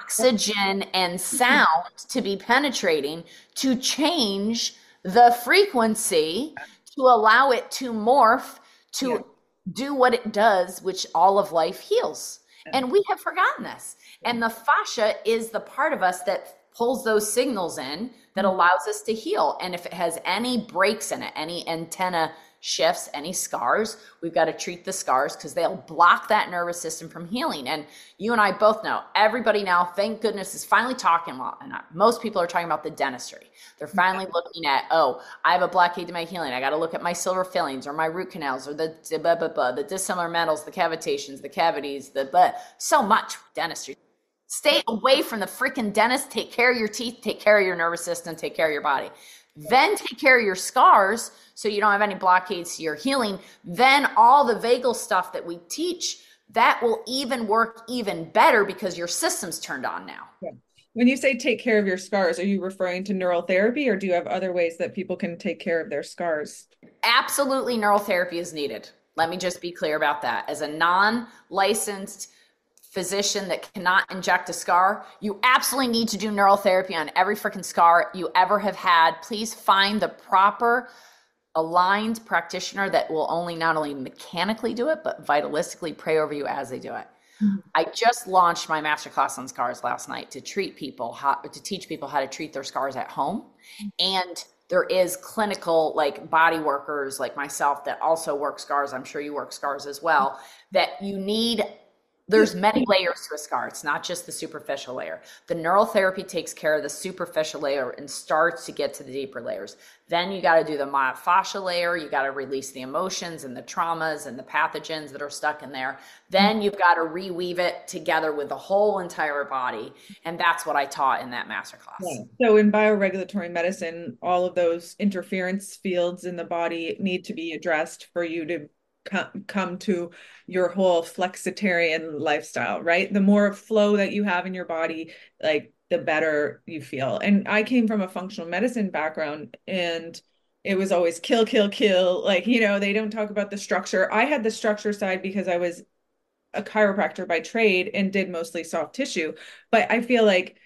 oxygen and sound to be penetrating to change the frequency to allow it to morph yeah. to do what it does, which all of life heals. And we have forgotten this. And the fascia is the part of us that pulls those signals in that allows us to heal. And if it has any breaks in it, any antenna shifts, any scars, we've got to treat the scars because they'll block that nervous system from healing. And you and I both know, everybody now, thank goodness, is finally talking. Well, and most people are talking about the dentistry. They're finally looking at, oh, I have a blockade to my healing. I got to look at my silver fillings or my root canals or the dissimilar metals, the cavitations, the cavities, so much dentistry. Stay away from the freaking dentist. Take care of your teeth, take care of your nervous system, take care of your body. Then take care of your scars so you don't have any blockades to your healing. Then all the vagal stuff that we teach, that will even work even better because your system's turned on now. Yeah. When you say take care of your scars, are you referring to neural therapy, or do you have other ways that people can take care of their scars? Absolutely, neural therapy is needed. Let me just be clear about that. As a non-licensed physician that cannot inject a scar, you absolutely need to do neural therapy on every freaking scar you ever have had. Please find the proper aligned practitioner that will only not only mechanically do it, but vitalistically pray over you as they do it. I just launched my masterclass on scars last night to teach people how to treat their scars at home. And there is clinical like body workers like myself that also work scars. I'm sure you work scars as well, that you need. There's many layers to a scar. It's not just the superficial layer. The neural therapy takes care of the superficial layer and starts to get to the deeper layers. Then you got to do the myofascial layer. You got to release the emotions and the traumas and the pathogens that are stuck in there. Then you've got to reweave it together with the whole entire body. And that's what I taught in that masterclass. Yeah. So in bioregulatory medicine, all of those interference fields in the body need to be addressed for you to come to your whole flexitarian lifestyle, right? The more flow that you have in your body, like the better you feel. And I came from a functional medicine background, and it was always kill, kill, kill. Like, they don't talk about the structure. I had the structure side because I was a chiropractor by trade and did mostly soft tissue. But I feel like,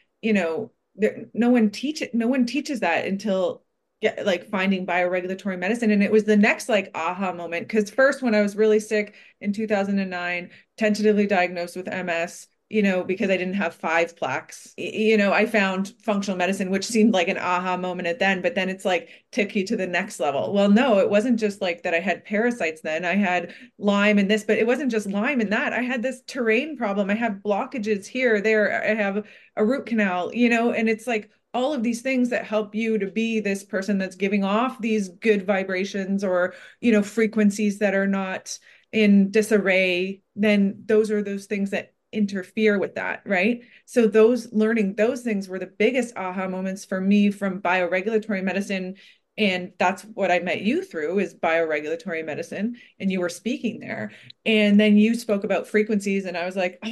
no one teaches that until like finding bioregulatory medicine. And it was the next like aha moment. Because first, when I was really sick in 2009, tentatively diagnosed with MS, because I didn't have 5 plaques, I found functional medicine, which seemed like an aha moment at then, but then it's like took you to the next level. Well, no, it wasn't just like that. I had parasites then. I had Lyme and this, but it wasn't just Lyme and that. I had this terrain problem. I have blockages here, there. I have a root canal, and it's like all of these things that help you to be this person that's giving off these good vibrations or, frequencies that are not in disarray, then those are those things that interfere with that, right? So learning those things were the biggest aha moments for me from bioregulatory medicine. And that's what I met you through, is bioregulatory medicine. And you were speaking there. And then you spoke about frequencies. And I was like, oh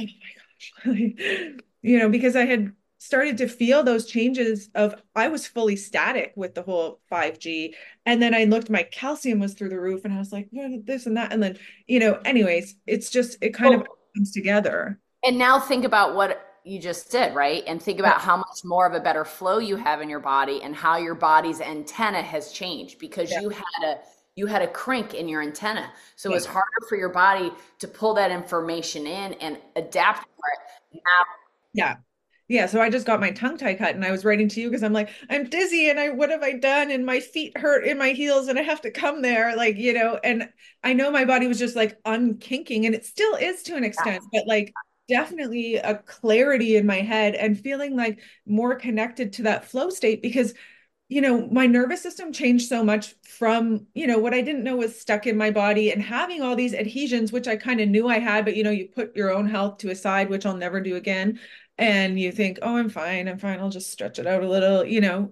my gosh, because I had started to feel those changes I was fully static with the whole 5G. And then I looked, my calcium was through the roof, and I was like, this and that. And then, anyways, it kind of comes together. And now think about what you just did, right? And think about how much more of a better flow you have in your body and how your body's antenna has changed because you had a crink in your antenna. So it was harder for your body to pull that information in and adapt for it. Now, Yeah. So I just got my tongue tie cut, and I was writing to you because I'm like, I'm dizzy and what have I done? And my feet hurt in my heels and I have to come there. Like, and I know my body was just like unkinking, and it still is to an extent, but like definitely a clarity in my head and feeling like more connected to that flow state because my nervous system changed so much from, what I didn't know was stuck in my body and having all these adhesions, which I kind of knew I had, but you put your own health to a side, which I'll never do again. And you think, oh, I'm fine. I'll just stretch it out a little,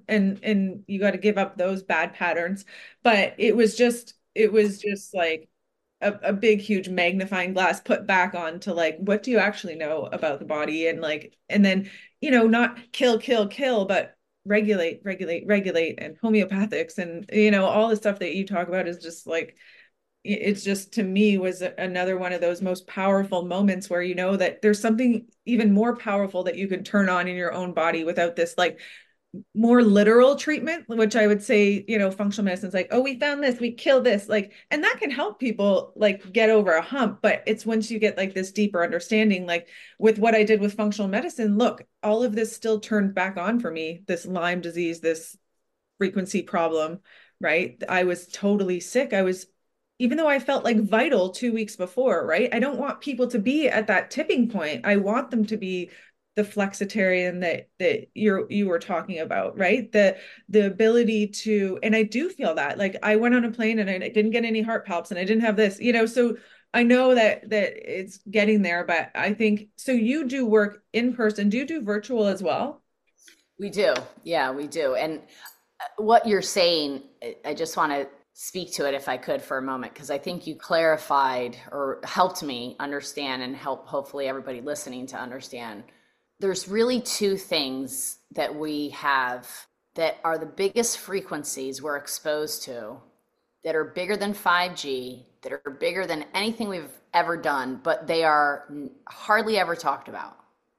and you got to give up those bad patterns. But it was just like a big, huge magnifying glass put back on to like, what do you actually know about the body? And like, and then, not kill, but regulate, and homeopathics, and, all the stuff that you talk about is just like, it's just, to me, was another one of those most powerful moments where you know that there's something even more powerful that you can turn on in your own body without this like more literal treatment, which I would say, functional medicine's like, oh, we found this, we kill this, like, and that can help people like get over a hump. But it's once you get like this deeper understanding, like with what I did with functional medicine, look, all of this still turned back on for me, this Lyme disease, this frequency problem, right? I was totally sick. Even though I felt like vital 2 weeks before, right? I don't want people to be at that tipping point. I want them to be the flexitarian that you were talking about, right? The ability to, and I do feel that, like, I went on a plane and I didn't get any heart palps and I didn't have this, so I know that it's getting there. But I think, so you do work in person. Do you do virtual as well? We do. Yeah, we do. And what you're saying, I just want to speak to it if I could for a moment, because I think you clarified or helped me understand, and help hopefully everybody listening to understand. There's really two things that we have that are the biggest frequencies we're exposed to, that are bigger than 5G, that are bigger than anything we've ever done, but they are hardly ever talked about.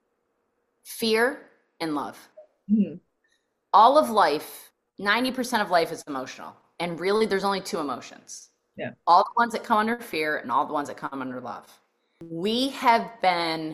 Fear and love. Mm-hmm. All of life, 90% of life is emotional. And really, there's only two emotions. Yeah. All the ones that come under fear and all the ones that come under love. We have been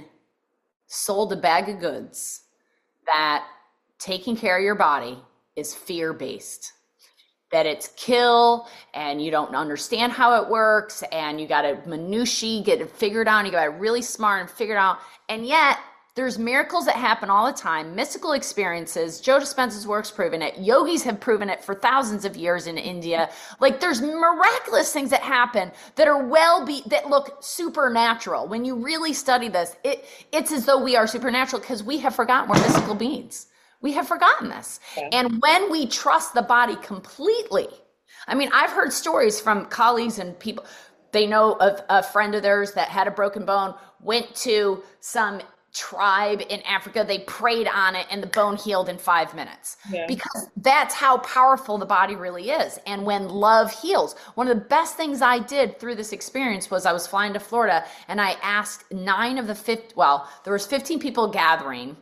sold a bag of goods that taking care of your body is fear-based. That it's kill, and you don't understand how it works, and you got to minutiae get it figured out, and you got to be really smart and figure it out. And yet, there's miracles that happen all the time, mystical experiences. Joe Dispenza's work's proven it. Yogis have proven it for thousands of years in India. Like, there's miraculous things that happen that are that look supernatural. When you really study this, it's as though we are supernatural, because we have forgotten we're mystical beings. We have forgotten this. Yeah. And when we trust the body completely, I mean, I've heard stories from colleagues and people, they know of a friend of theirs that had a broken bone, went to some tribe in Africa, they prayed on it, and the bone healed in 5 minutes. Yeah. Because that's how powerful the body really is. And when love heals, one of the best things I did through this experience was I was flying to Florida, and I asked 9 of the 50, well, there was 15 people gathering,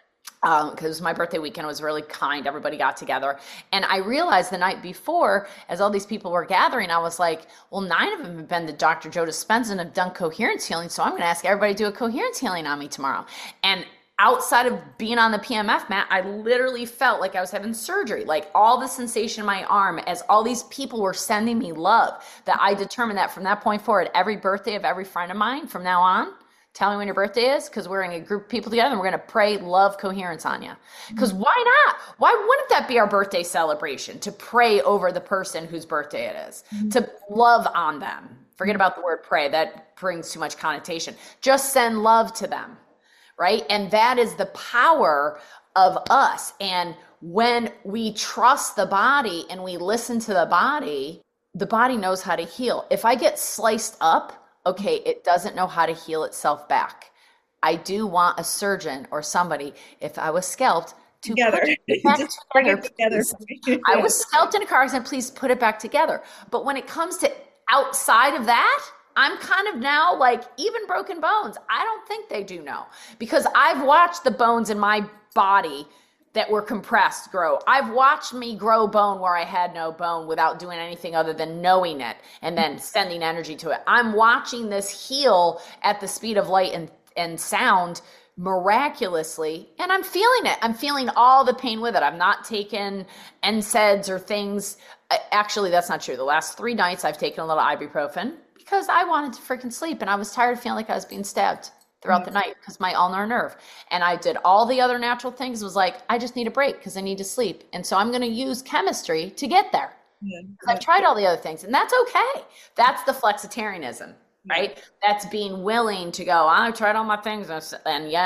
because my birthday weekend was really kind. Everybody got together. And I realized the night before, as all these people were gathering, I was like, well, 9 of them have been to Dr. Joe Dispenza and have done coherence healing. So I'm going to ask everybody to do a coherence healing on me tomorrow. And outside of being on the PMF mat, I literally felt like I was having surgery, like all the sensation in my arm as all these people were sending me love, that I determined that from that point forward, every birthday of every friend of mine from now on, tell me when your birthday is, because we're going to group people together and we're going to pray love coherence on you. Because why not? Why wouldn't that be our birthday celebration? To pray over the person whose birthday it is, to love on them. Forget about the word pray. That brings too much connotation. Just send love to them, right? And that is the power of us. And when we trust the body and we listen to the body knows how to heal. If I get sliced up, okay, it doesn't know how to heal itself back. I do want a surgeon or somebody, if I was scalped, to together. Put it back Just bring it together. Yeah. I was scalped in a car accident, please put it back together. But when it comes to outside of that, I'm kind of now like, even broken bones, I don't think they do know. Because I've watched the bones in my body that were compressed grow. I've watched me grow bone where I had no bone without doing anything other than knowing it and then sending energy to it. I'm watching this heal at the speed of light and sound miraculously, and I'm feeling it. I'm feeling all the pain with it. I'm not taking NSAIDs or things. Actually, that's not true. The last 3 nights I've taken a little ibuprofen because I wanted to freaking sleep, and I was tired of feeling like I was being stabbed throughout the night because my ulnar nerve. And I did all the other natural things. Was like, I just need a break because I need to sleep. And so I'm going to use chemistry to get there. Yeah. I've tried all the other things, and that's okay. That's the flexitarianism, right? That's being willing to go, I've tried all my things, and yet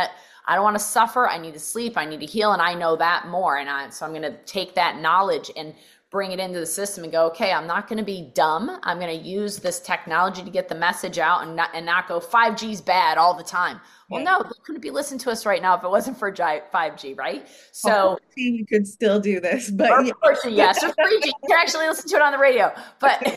I don't want to suffer. I need to sleep. I need to heal. And I know that more. So I'm going to take that knowledge and bring it into the system and go, okay, I'm not going to be dumb. I'm going to use this technology to get the message out and not go 5G's bad all the time. Well, no, they couldn't be listening to us right now if it wasn't for 5G, right? So you could still do this, but yes, or 3G, you can actually listen to it on the radio. But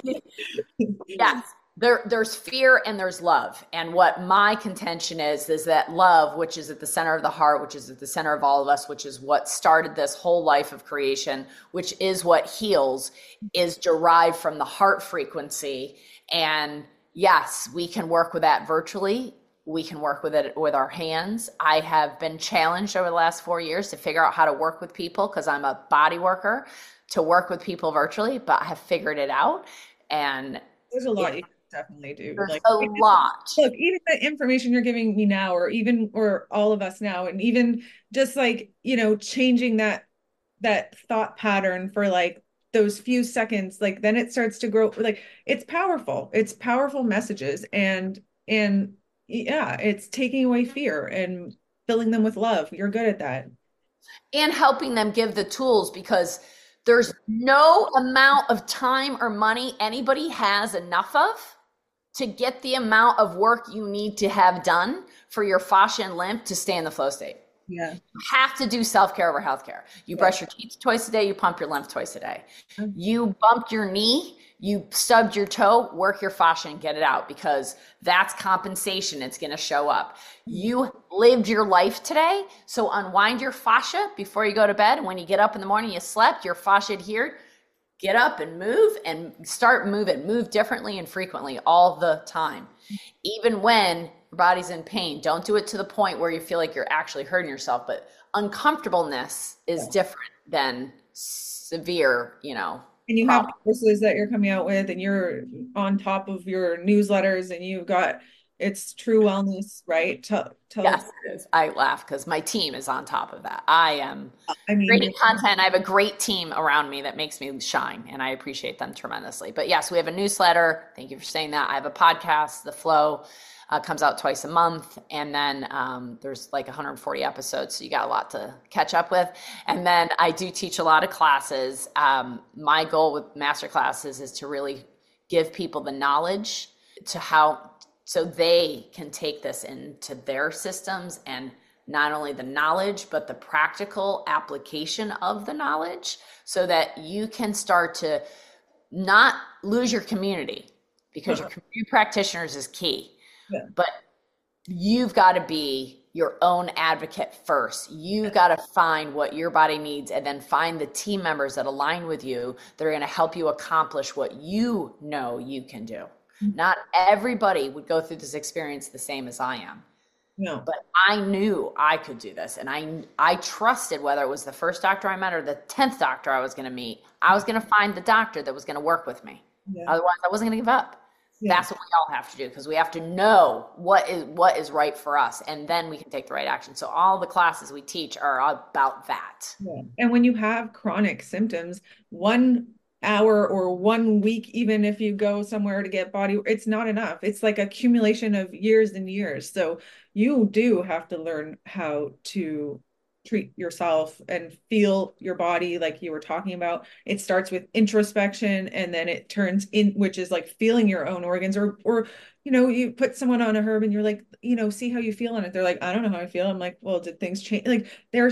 yes, there's fear and there's love. And what my contention is that love, which is at the center of the heart, which is at the center of all of us, which is what started this whole life of creation, which is what heals, is derived from the heart frequency. And yes, we can work with that virtually. We can work with it with our hands. I have been challenged over the last 4 years to figure out how to work with people, because I'm a body worker, to work with people virtually, but I have figured it out. And there's a lot you can definitely do. There's a lot. Look, even the information you're giving me now, or all of us now, and even just like, changing that thought pattern for like those few seconds, like then it starts to grow. Like it's powerful messages, and yeah, it's taking away fear and filling them with love. You're good at that. And helping them, give the tools, because there's no amount of time or money anybody has enough of to get the amount of work you need to have done for your fascia and lymph to stay in the flow state. Yeah. You have to do self-care over healthcare. You brush your teeth twice a day, you pump your lymph twice a day. You bumped your knee, you stubbed your toe, work your fascia and get it out, because that's compensation. It's going to show up. You lived your life today, so unwind your fascia before you go to bed. And when you get up in the morning, you slept, your fascia adhered. Get up and move, and start moving. Move differently and frequently all the time. Even when your body's in pain, don't do it to the point where you feel like you're actually hurting yourself. But uncomfortableness is different than severe, And you have courses that you're coming out with, and you're on top of your newsletters, and you've got It's True Wellness, right? Yes, it is. I laugh because my team is on top of that. I am creating content. I have a great team around me that makes me shine, and I appreciate them tremendously. But yes, we have a newsletter. Thank you for saying that. I have a podcast, The Flow, comes out twice a month. And then there's like 140 episodes, so you got a lot to catch up with. And then I do teach a lot of classes. My goal with master classes is to really give people the knowledge so they can take this into their systems, and not only the knowledge, but the practical application of the knowledge, so that you can start to not lose your community, because your community practitioners is key. Yeah. But you've got to be your own advocate first. You've got to find what your body needs, and then find the team members that align with you that are going to help you accomplish what you know you can do. Not everybody would go through this experience the same as I am. No. But I knew I could do this. And I trusted, whether it was the first doctor I met or the 10th doctor I was going to meet, I was going to find the doctor that was going to work with me. Yeah. Otherwise, I wasn't going to give up. Yeah. That's what we all have to do, because we have to know what is right for us, and then we can take the right action. So all the classes we teach are about that. Yeah. And when you have chronic symptoms, 1 hour or 1 week, even if you go somewhere to get body, it's not enough. It's like accumulation of years and years. So you do have to learn how to treat yourself and feel your body, like you were talking about. It starts with introspection, and then it turns in, which is like feeling your own organs, or you put someone on a herb and you're like, see how you feel on it. They're like, I don't know how I feel. I'm like, well, did things change? Like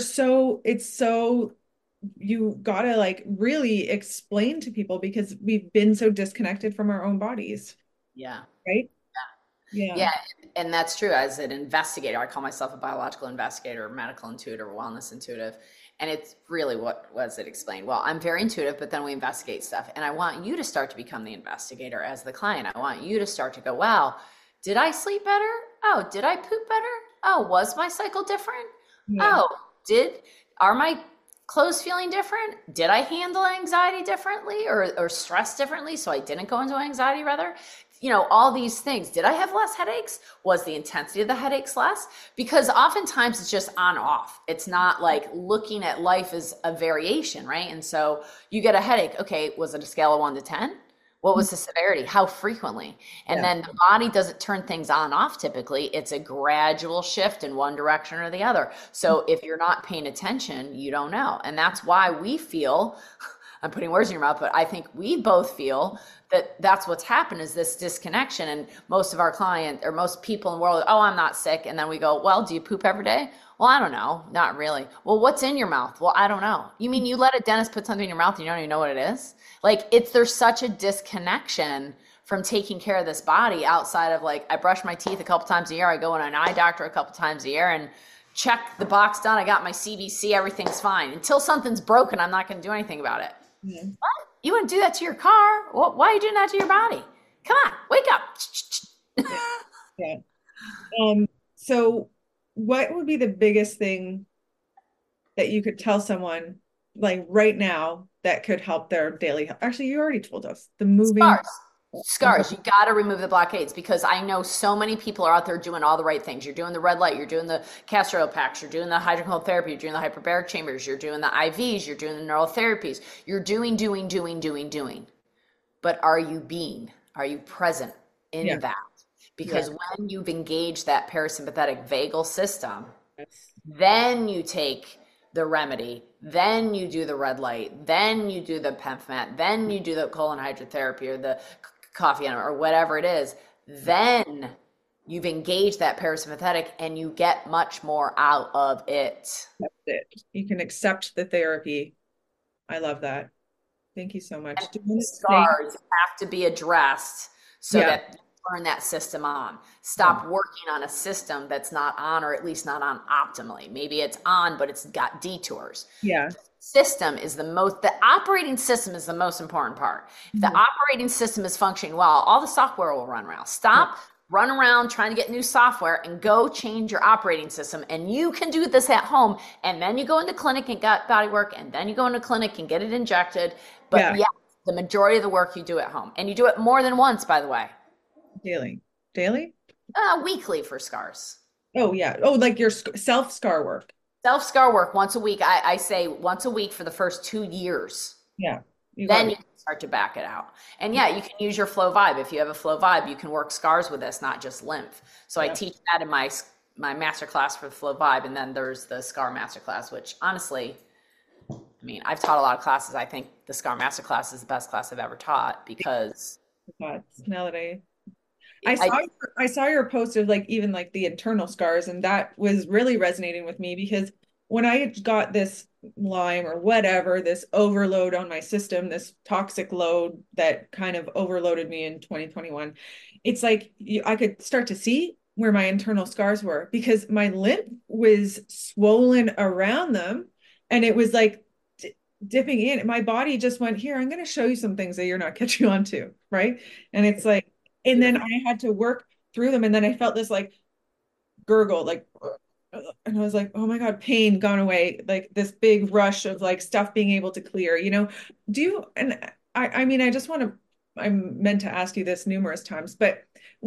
you gotta like really explain to people, because we've been so disconnected from our own bodies. Yeah. Right. Yeah. And that's true. As an investigator, I call myself a biological investigator, medical intuitive, or wellness intuitive. And it's really, what was it explained? Well, I'm very intuitive, but then we investigate stuff. And I want you to start to become the investigator as the client. I want you to start to go, wow, did I sleep better? Oh, did I poop better? Oh, was my cycle different? Yeah. Oh, are my clothes feeling different? Did I handle anxiety differently or stress differently, so I didn't go into anxiety rather? All these things. Did I have less headaches? Was the intensity of the headaches less? Because oftentimes it's just on off. It's not like looking at life as a variation, right? And so you get a headache. Okay, was it a scale of 1 to 10? What was the severity? How frequently? And then the body doesn't turn things on off typically. It's a gradual shift in one direction or the other. So if you're not paying attention, you don't know. And that's why we feel, I'm putting words in your mouth, but I think we both feel that that's what's happened, is this disconnection. And most of our clients or most people in the world, oh, I'm not sick. And then we go, well, do you poop every day? Well, I don't know. Not really. Well, what's in your mouth? Well, I don't know. You mean you let a dentist put something in your mouth and you don't even know what it is? Like, there's such a disconnection from taking care of this body outside of like, I brush my teeth a couple times a year. I go in an eye doctor a couple times a year and check the box done. I got my CBC. Everything's fine. Until something's broken, I'm not going to do anything about it. Mm-hmm. What? You wouldn't do that to your car? Why are you doing that to your body? Come on, wake up. Yeah. So what would be the biggest thing that you could tell someone like right now that could help their daily health? Actually, you already told us the moving Scars. You got to remove the blockades, because I know so many people are out there doing all the right things. You're doing the red light, you're doing the castor oil packs, you're doing the hydrocolon therapy, you're doing the hyperbaric chambers, you're doing the IVs, you're doing the neural therapies. You're doing. But are you present in that? Because when you've engaged that parasympathetic vagal system, then you take the remedy, then you do the red light, then you do the PEMFMAT, then you do the colon hydrotherapy or the coffee or whatever it is, then you've engaged that parasympathetic and you get much more out of it. That's it. You can accept the therapy. I love that. Thank you so much. Scars have to be addressed so that you turn that system on. Stop working on a system that's not on, or at least not on optimally. Maybe it's on, but it's got detours. Yeah. The operating system is the most important part. If the operating system is functioning well, all the software will run around. Stop run around trying to get new software and go change your operating system. And you can do this at home. And then you go into clinic and get body work. And then you go into clinic and get it injected. But the majority of the work you do at home. And you do it more than once, by the way. Daily? Weekly for scars. Oh, yeah. Oh, like your self-scar work. Self-scar work once a week. I say once a week for the first 2 years. Yeah. Then you can start to back it out. And you can use your Flow Vibe. If you have a Flow Vibe, you can work scars with this, not just lymph. So I teach that in my masterclass for the Flow Vibe. And then there's the Scar Masterclass, which honestly, I mean, I've taught a lot of classes. I think the Scar Masterclass is the best class I've ever taught, because now that I saw your post of like even like the internal scars, and that was really resonating with me, because when I got this Lyme or whatever, this overload on my system, this toxic load that kind of overloaded me in 2021, it's like I could start to see where my internal scars were, because my lymph was swollen around them, and it was like dipping in. My body just went, here, I'm going to show you some things that you're not catching on to, right? And it's like, and then I had to work through them. And then I felt this like gurgle, like, and I was like, oh my God, pain gone away. Like this big rush of like stuff being able to clear, and I mean, I meant to ask you this numerous times, but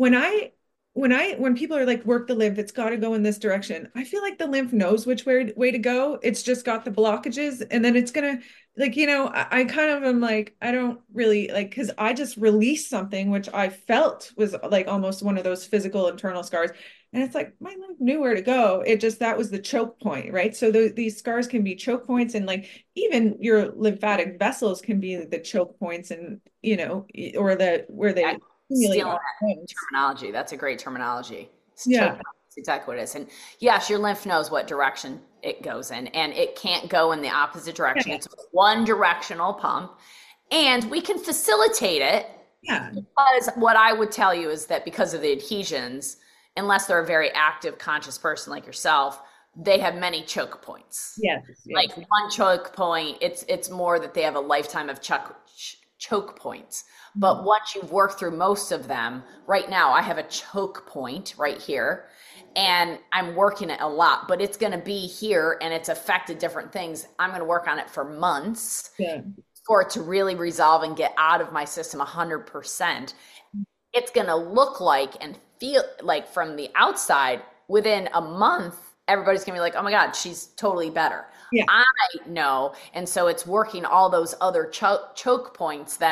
when people are like, work the lymph, it's got to go in this direction. I feel like the lymph knows which way to go. It's just got the blockages, and then it's going to like, I kind of am like, I don't really like, because I just released something, which I felt was like almost one of those physical internal scars. And it's like, my lymph knew where to go. that was the choke point, right? So these scars can be choke points, and like even your lymphatic vessels can be the choke points, and, or where they stealing that terminology. That's a great terminology. That's exactly what it is. And yes, your lymph knows what direction it goes in, and it can't go in the opposite direction. It's a one directional pump, and we can facilitate it. Yeah. Because what I would tell you is that because of the adhesions, unless they're a very active, conscious person like yourself, they have many choke points. Yes. Like one choke point, it's more that they have a lifetime of choke points. But once you've worked through most of them, right now I have a choke point right here, and I'm working it a lot, but it's going to be here and it's affected different things. I'm going to work on it for months for it to really resolve and get out of my system 100%. It's going to look like and feel like from the outside, within a month, everybody's going to be like, oh my God, she's totally better. Yeah. I know. And so it's working all those other choke points that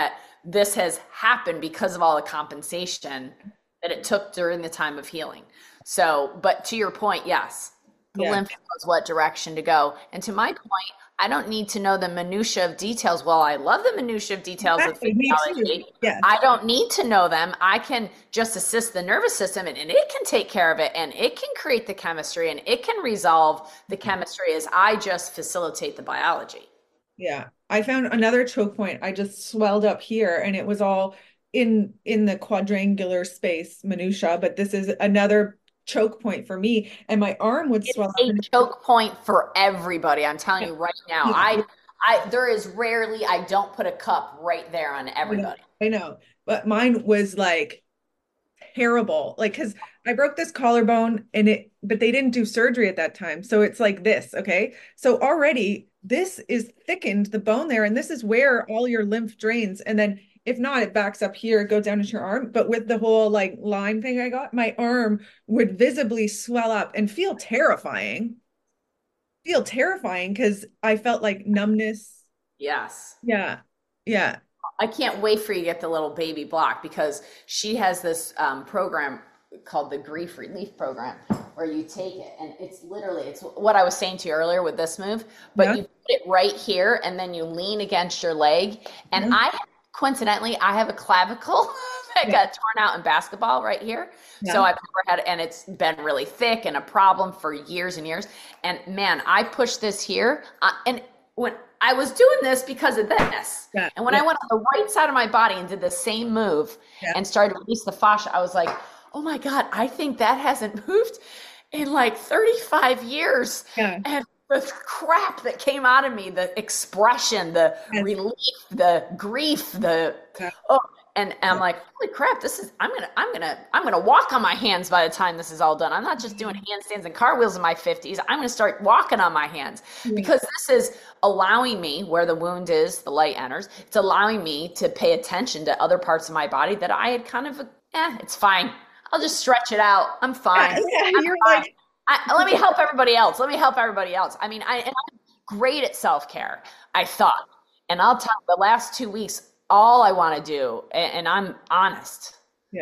this has happened because of all the compensation that it took during the time of healing. So, but to your point, yes, the lymph knows what direction to go. And to my point, I don't need to know the minutia of details. Well, I love the minutia of details of physiology. Yes. I don't need to know them. I can just assist the nervous system, and it can take care of it, and it can create the chemistry, and it can resolve the chemistry as I just facilitate the biology. Yeah. I found another choke point. I just swelled up here, and it was all in the quadrangular space minutia, but this is another choke point for me, and my arm would swell up. It's a choke point for everybody. I'm telling you right now. There is rarely, I don't put a cup right there on everybody. I know, but mine was like terrible. Like, because I broke this collarbone but they didn't do surgery at that time. So it's like this, okay? So already this is thickened, the bone there, and this is where all your lymph drains. And then if not, it backs up here, it goes down into your arm. But with the whole like line thing I got, my arm would visibly swell up and feel terrifying. Because I felt like numbness. Yes. Yeah. Yeah. I can't wait for you to get the little baby block, because she has this program called the Grief Relief Program, where you take it and it's what I was saying to you earlier with this move, but you put it right here and then you lean against your leg. And coincidentally, I have a clavicle that got torn out in basketball right here. So I've never had, and it's been really thick and a problem for years and years. And man, I pushed this here. And when I was doing this because of this, and when I went on the right side of my body and did the same move and started to release the fascia, I was like, oh my God, I think that hasn't moved in like 35 years. And the crap that came out of me, the expression, the relief, the grief, and I'm like, holy crap, I'm gonna walk on my hands by the time this is all done. I'm not just doing handstands and cartwheels in my 50s. I'm gonna start walking on my hands, because this is allowing me, where the wound is, the light enters, it's allowing me to pay attention to other parts of my body that I had kind of, it's fine. I'll just stretch it out. I'm fine. You're fine. Let me help everybody else. I mean, I'm great at self-care, I thought. And I'll tell you, the last 2 weeks, all I want to do, and I'm honest,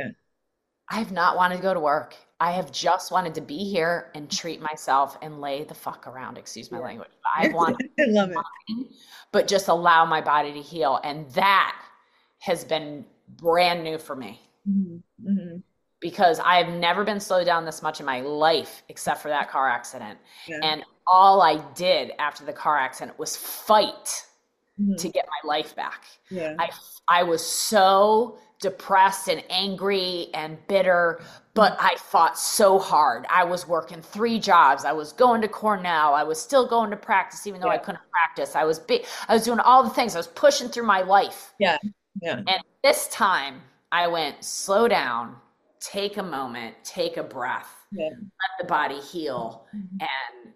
I have not wanted to go to work. I have just wanted to be here and treat myself and lay the fuck around, excuse my language. I love it. But just allow my body to heal. And that has been brand new for me. Mm-hmm. Because I've never been slowed down this much in my life, except for that car accident. And all I did after the car accident was fight to get my life back. I was so depressed and angry and bitter, but I fought so hard. I was working 3 jobs. I was going to Cornell. I was still going to practice, even though I couldn't practice. I was doing all the things. I was pushing through my life. And this time I went, slow down, take a moment, take a breath, let the body heal. And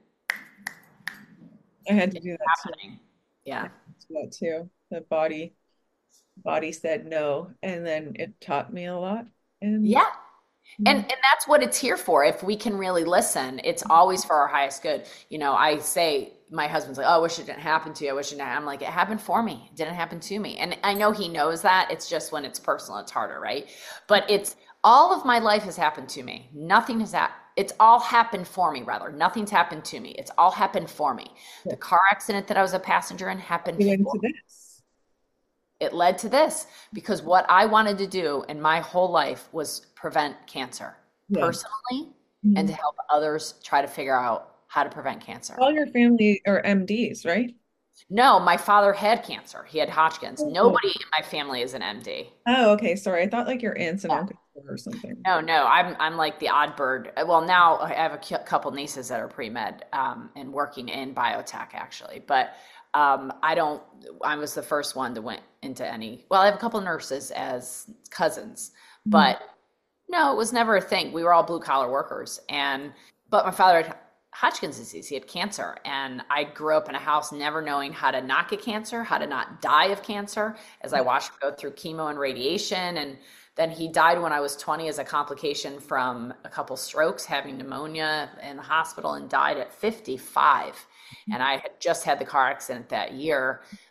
I had to do that happening. That too. The body said no, and then it taught me a lot. And and that's what it's here for. If we can really listen, it's always for our highest good. You know, I say, my husband's like, oh, I wish it didn't happen to you. I'm like, it happened for me. It didn't happen to me. And I know he knows that. It's just when it's personal, it's harder, right? But all of my life has happened to me. Nothing has happened. It's all happened for me, rather. Nothing's happened to me. It's all happened for me. The car accident that I was a passenger in happened for me. It led to this, because what I wanted to do in my whole life was prevent cancer personally, and to help others try to figure out how to prevent cancer. All your family are MDs, right? No, my father had cancer. He had Hodgkin's. Nobody in my family is an MD. Oh, okay. Sorry. I thought like your aunts and uncles or something. No. I'm like the odd bird. Well, now I have a couple nieces that are pre-med and working in biotech, actually. But I was the first one to went into any. Well, I have a couple nurses as cousins, but no, it was never a thing. We were all blue collar workers, but my father had Hodgkin's disease. He had cancer. And I grew up in a house never knowing how to not get cancer, how to not die of cancer, as I watched him go through chemo and radiation. And then he died when I was 20 as a complication from a couple strokes, having pneumonia in the hospital, and died at 55. And I had just had the car accident that year.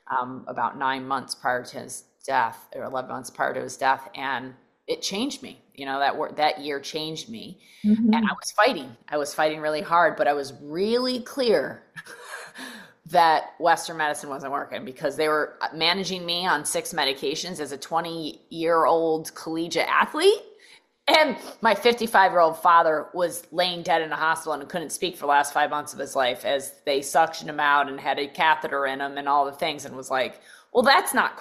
about 9 months prior to his death, or 11 months prior to his death. And it changed me. That year changed me. And I was fighting really hard, but I was really clear that Western medicine wasn't working, because they were managing me on 6 medications as a 20-year-old collegiate athlete. And my 55-year-old father was laying dead in a hospital and couldn't speak for the last 5 months of his life, as they suctioned him out and had a catheter in him and all the things, and was like, well, that's not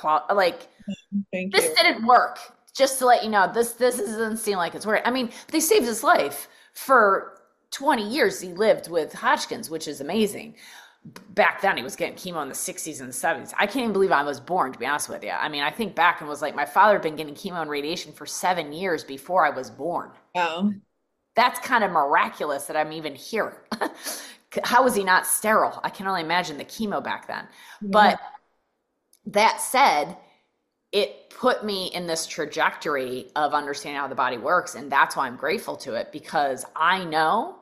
this didn't work. Just to let you know, this doesn't seem like it's working. I mean, they saved his life. For 20 years, he lived with Hodgkin's, which is amazing. Back then, he was getting chemo in the 60s and 70s. I can't even believe I was born, to be honest with you. I mean, I think back and was like, my father had been getting chemo and radiation for 7 years before I was born. Wow. That's kind of miraculous that I'm even here. How was he not sterile? I can only imagine the chemo back then. Yeah. But that said, it put me in this trajectory of understanding how the body works. And that's why I'm grateful to it, because I know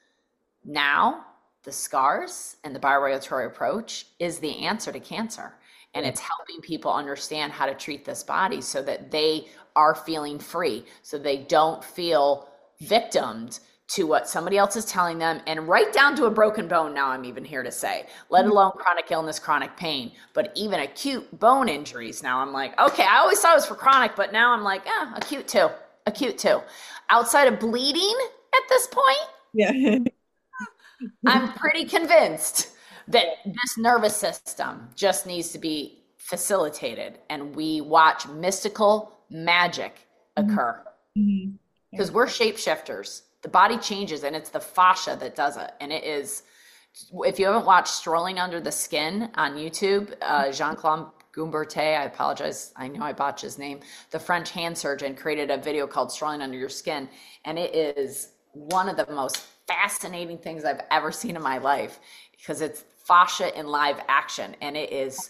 now the scars and the bioregulatory approach is the answer to cancer. And it's helping people understand how to treat this body so that they are feeling free, so they don't feel victimed to what somebody else is telling them, and right down to a broken bone. Now I'm even here to say, let alone chronic illness, chronic pain, but even acute bone injuries. Now I'm like, okay, I always thought it was for chronic, but now I'm like, acute too. Outside of bleeding at this point, yeah, I'm pretty convinced that this nervous system just needs to be facilitated, and we watch mystical magic occur, because we're shapeshifters. The body changes, and it's the fascia that does it. And it is, if you haven't watched Strolling Under the Skin on YouTube, Jean-Claude Gumbertet, I apologize, I know I botched his name, the French hand surgeon, created a video called Strolling Under Your Skin. And it is one of the most fascinating things I've ever seen in my life, because it's fascia in live action. And it is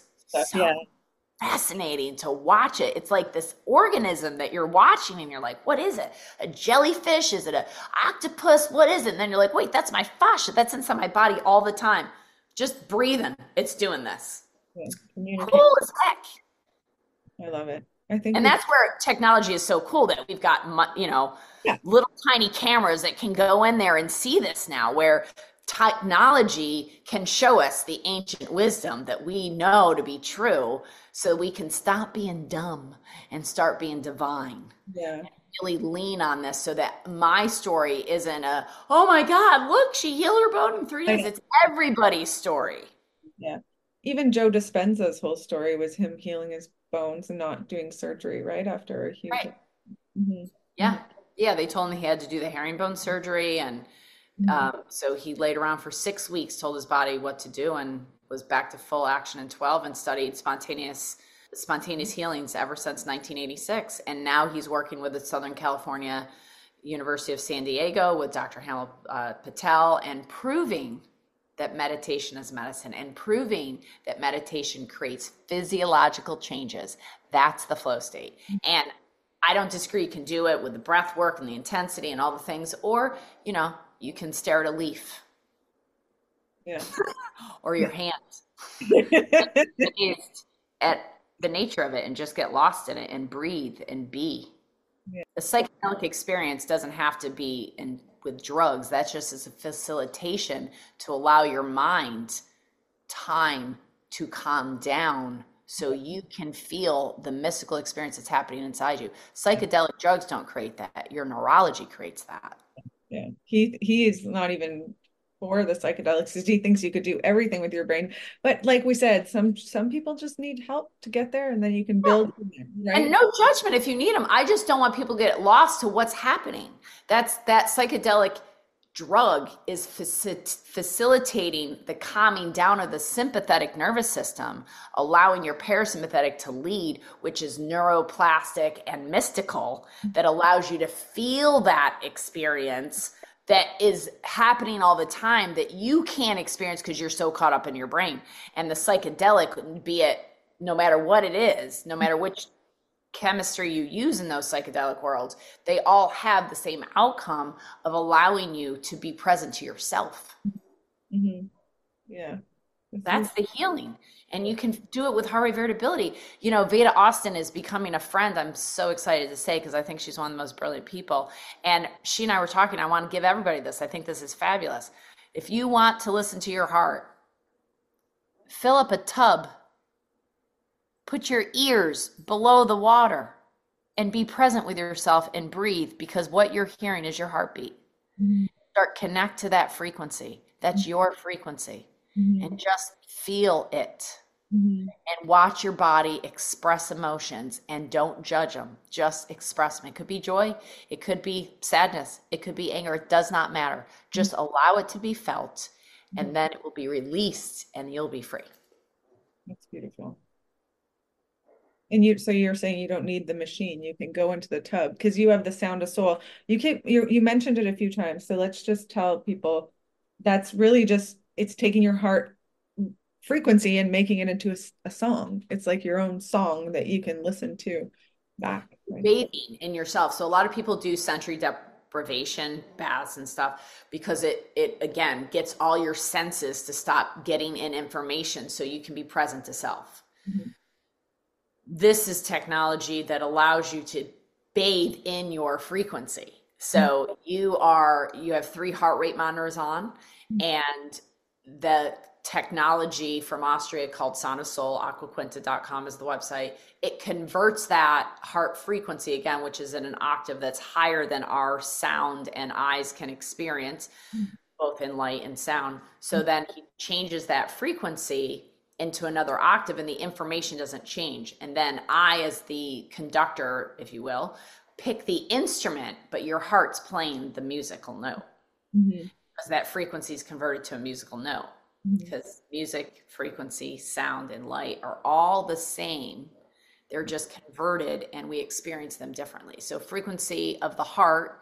fascinating to watch it. It's like this organism that you're watching, and you're like, what is it? A jellyfish? Is it an octopus? What is it? And then you're like, wait, that's my fascia. That's inside my body all the time. Just breathing. It's doing this. Yeah, cool as heck. I love it. I think, and that's where technology is so cool, that we've got, little tiny cameras that can go in there and see this now, where technology can show us the ancient wisdom that we know to be true, so we can stop being dumb and start being divine. Yeah. And really lean on this, so that my story isn't oh my God, look, she healed her bone in 3 days. It's everybody's story. Yeah. Even Joe Dispenza's whole story was him healing his bones and not doing surgery right after a huge. Right. Yeah. They told him he had to do the herringbone surgery, and so he laid around for 6 weeks, told his body what to do, and was back to full action in 12, and studied spontaneous healings ever since 1986. And now he's working with the Southern California University of San Diego with Dr. Hamil Patel, and proving that meditation is medicine, and proving that meditation creates physiological changes. That's the flow state. And I don't disagree. You can do it with the breath work and the intensity and all the things, or, you can stare at a leaf. Yeah. Or your hand. At the nature of it, and just get lost in it and breathe and be. Yeah. The psychedelic experience doesn't have to be with drugs. That's just as a facilitation to allow your mind time to calm down, so you can feel the mystical experience that's happening inside you. Psychedelic drugs don't create that. Your neurology creates that. Yeah, he is not even for the psychedelics, because he thinks you could do everything with your brain. But like we said, some people just need help to get there, and then you can build from there, right? And no judgment if you need them. I just don't want people to get lost to what's happening. That psychedelic drug is facilitating the calming down of the sympathetic nervous system, allowing your parasympathetic to lead, which is neuroplastic and mystical, that allows you to feel that experience that is happening all the time that you can't experience because you're so caught up in your brain. And the psychedelic, be it no matter what it is, no matter which chemistry you use in those psychedelic worlds, they all have the same outcome of allowing you to be present to yourself. Mm-hmm. Yeah. That's the healing. And you can do it with heart rate variability. You know, Veda Austin is becoming a friend. I'm so excited to say, because I think she's one of the most brilliant people. And she and I were talking. I want to give everybody this. I think this is fabulous. If you want to listen to your heart, fill up a tub, put your ears below the water, and be present with yourself and breathe, because what you're hearing is your heartbeat. Start connect to that frequency. That's your frequency. And just feel it. And watch your body express emotions, and don't judge them. Just express them. It could be joy. It could be sadness. It could be anger. It does not matter. Just allow it to be felt, and then it will be released and you'll be free. That's beautiful. And so you're saying you don't need the machine. You can go into the tub because you have the Sound of Soul. You mentioned it a few times. So let's just tell people that's really just, it's taking your heart frequency and making it into a song. It's like your own song that you can listen to back. Right? Bathing in yourself. So a lot of people do sensory deprivation baths and stuff because it again gets all your senses to stop getting in information so you can be present to self. This is technology that allows you to bathe in your frequency. So you have 3 heart rate monitors on, and the technology from Austria called Sound of Soul, aquaquinta.com is the website. It converts that heart frequency again, which is in an octave that's higher than our sound and eyes can experience, both in light and sound. So then he changes that frequency into another octave, and the information doesn't change. And then I, as the conductor, if you will, pick the instrument, but your heart's playing the musical note. Because that frequency is converted to a musical note. Because music, frequency, sound, and light are all the same. They're just converted, and we experience them differently. So frequency of the heart,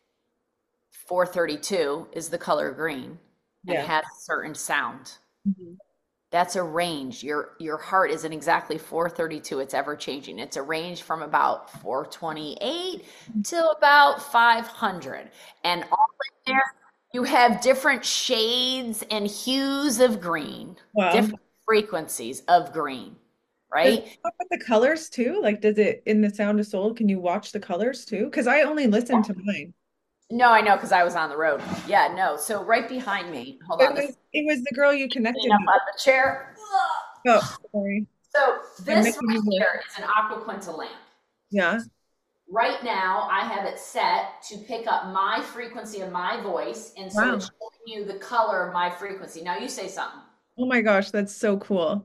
432, is the color green, and it has a certain sound. That's a range. Your heart isn't exactly 432. It's ever changing. It's a range from about 428 to about 500. And all in there, you have different shades and hues of green, different frequencies of green, right? Does it come with the colors too? Like, does it in the Sound of Soul? Can you watch the colors too? Because I only listen to mine. No, I know, because I was on the road. Yeah, no. So right behind me, hold on. It was the girl you connected up on the chair. Oh, sorry. So this right here is an Aquaquinta lamp. Yeah. Right now, I have it set to pick up my frequency of my voice, and so it's showing you the color of my frequency. Now you say something. Oh my gosh, that's so cool.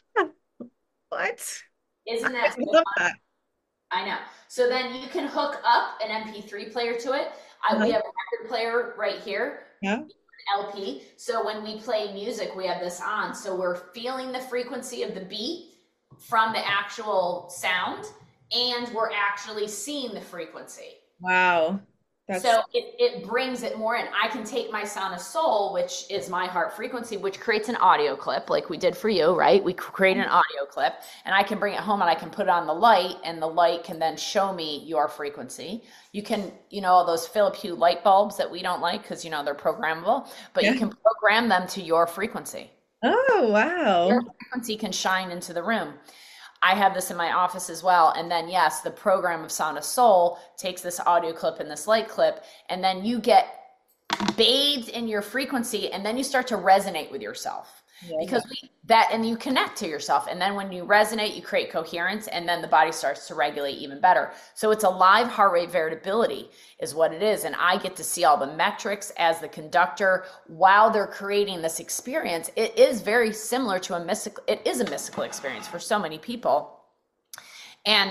What? Isn't that I love that. I know. So then you can hook up an MP3 player to it. We have a record player right here. Yeah. LP. So when we play music, we have this on. So we're feeling the frequency of the beat from the actual sound, and we're actually seeing the frequency. Wow. So it brings it more in. I can take my Sound of Soul, which is my heart frequency, which creates an audio clip like we did for you, right? We create an audio clip, and I can bring it home and I can put it on the light, and the light can then show me your frequency. You can, those Philip Hue light bulbs that we don't like because, they're programmable, but you can program them to your frequency. Oh, wow. Your frequency can shine into the room. I have this in my office as well. And then, yes, the program of Sound of Soul takes this audio clip and this light clip, and then you get bathed in your frequency, and then you start to resonate with yourself. Because and you connect to yourself. And then when you resonate, you create coherence, and then the body starts to regulate even better. So it's a live heart rate variability is what it is. And I get to see all the metrics as the conductor while they're creating this experience. It is very similar to a mystical experience for so many people. And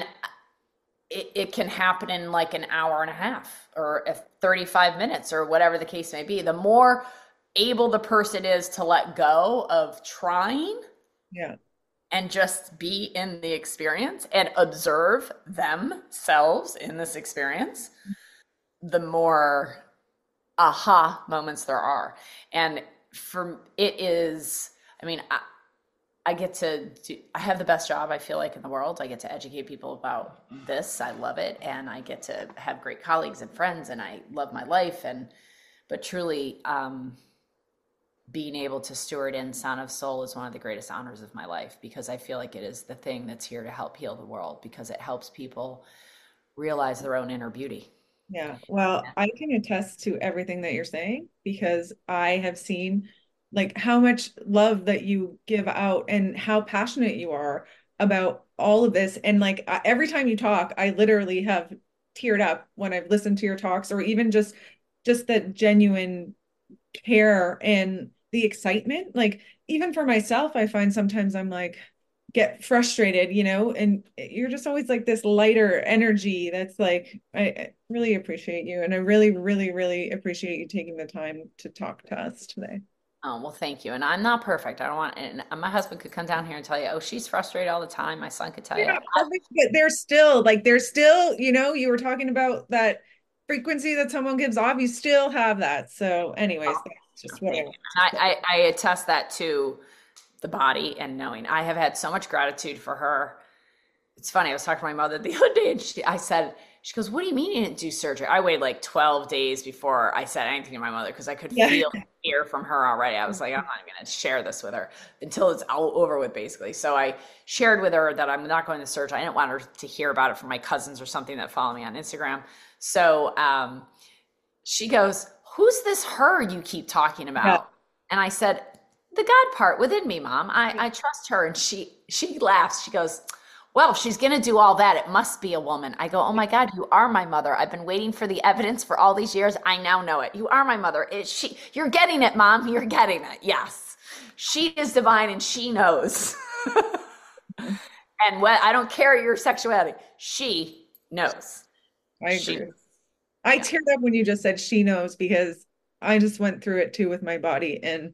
it can happen in like an hour and a half or 35 minutes or whatever the case may be. The more able the person is to let go of trying and just be in the experience and observe themselves in this experience, the more aha moments there are. And I have the best job, I feel like, in the world. I get to educate people about this. I love it. And I get to have great colleagues and friends, and I love my life. But truly, being able to steward in Sound of Soul is one of the greatest honors of my life, because I feel like it is the thing that's here to help heal the world, because it helps people realize their own inner beauty. Yeah. Well, I can attest to everything that you're saying because I have seen like how much love that you give out and how passionate you are about all of this. And like every time you talk, I literally have teared up when I've listened to your talks, or even just that genuine care and the excitement. Like even for myself, I find sometimes I'm like get frustrated, and you're just always like this lighter energy that's like I really appreciate you, and I really, really, really appreciate you taking the time to talk to us today. Oh, well, thank you. And I'm not perfect. I don't want, and my husband could come down here and tell you, oh, she's frustrated all the time. My son could tell you. Yeah, I, but there's still, you were talking about that frequency that someone gives off, you still have that. So anyways, that's just what I attest that to the body and knowing. I have had so much gratitude for her. It's funny. I was talking to my mother the other day, and she goes, what do you mean you didn't do surgery? I waited like 12 days before I said anything to my mother because I could feel fear from her already. I was like, I'm not even going to share this with her until it's all over with, basically. So I shared with her that I'm not going to surgery. I didn't want her to hear about it from my cousins or something that follow me on Instagram. So she goes, who's this her you keep talking about? Yeah. And I said, the God part within me, Mom. I trust her. And she laughs. She goes, well, if she's going to do all that, it must be a woman. I go, oh my God, you are my mother. I've been waiting for the evidence for all these years. I now know it. You are my mother. You're getting it, Mom. You're getting it. Yes. She is divine and she knows. And I don't care your sexuality. She knows. I agree. I teared up when you just said she knows, because I just went through it too with my body, and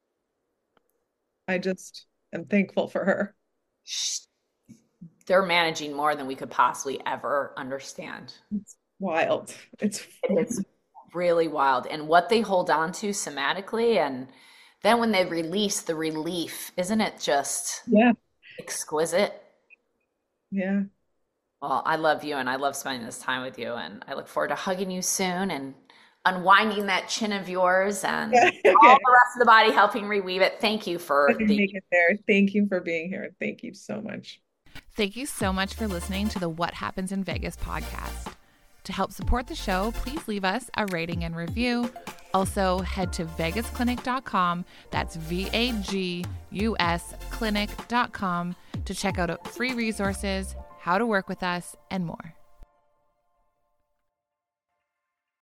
I just am thankful for her. They're managing more than we could possibly ever understand. It's wild. It's really wild. And what they hold on to somatically, and then when they release, the relief, isn't it just exquisite? Yeah. Well, I love you, and I love spending this time with you, and I look forward to hugging you soon and unwinding that chin of yours and all the rest of the body, helping reweave it. Thank you for make it there. Thank you for being here. Thank you so much. Thank you so much for listening to the What Happens in Vegas podcast. To help support the show, please leave us a rating and review. Also, head to vegasclinic.com. That's VAGUS clinic.com to check out free resources, how to work with us, and more.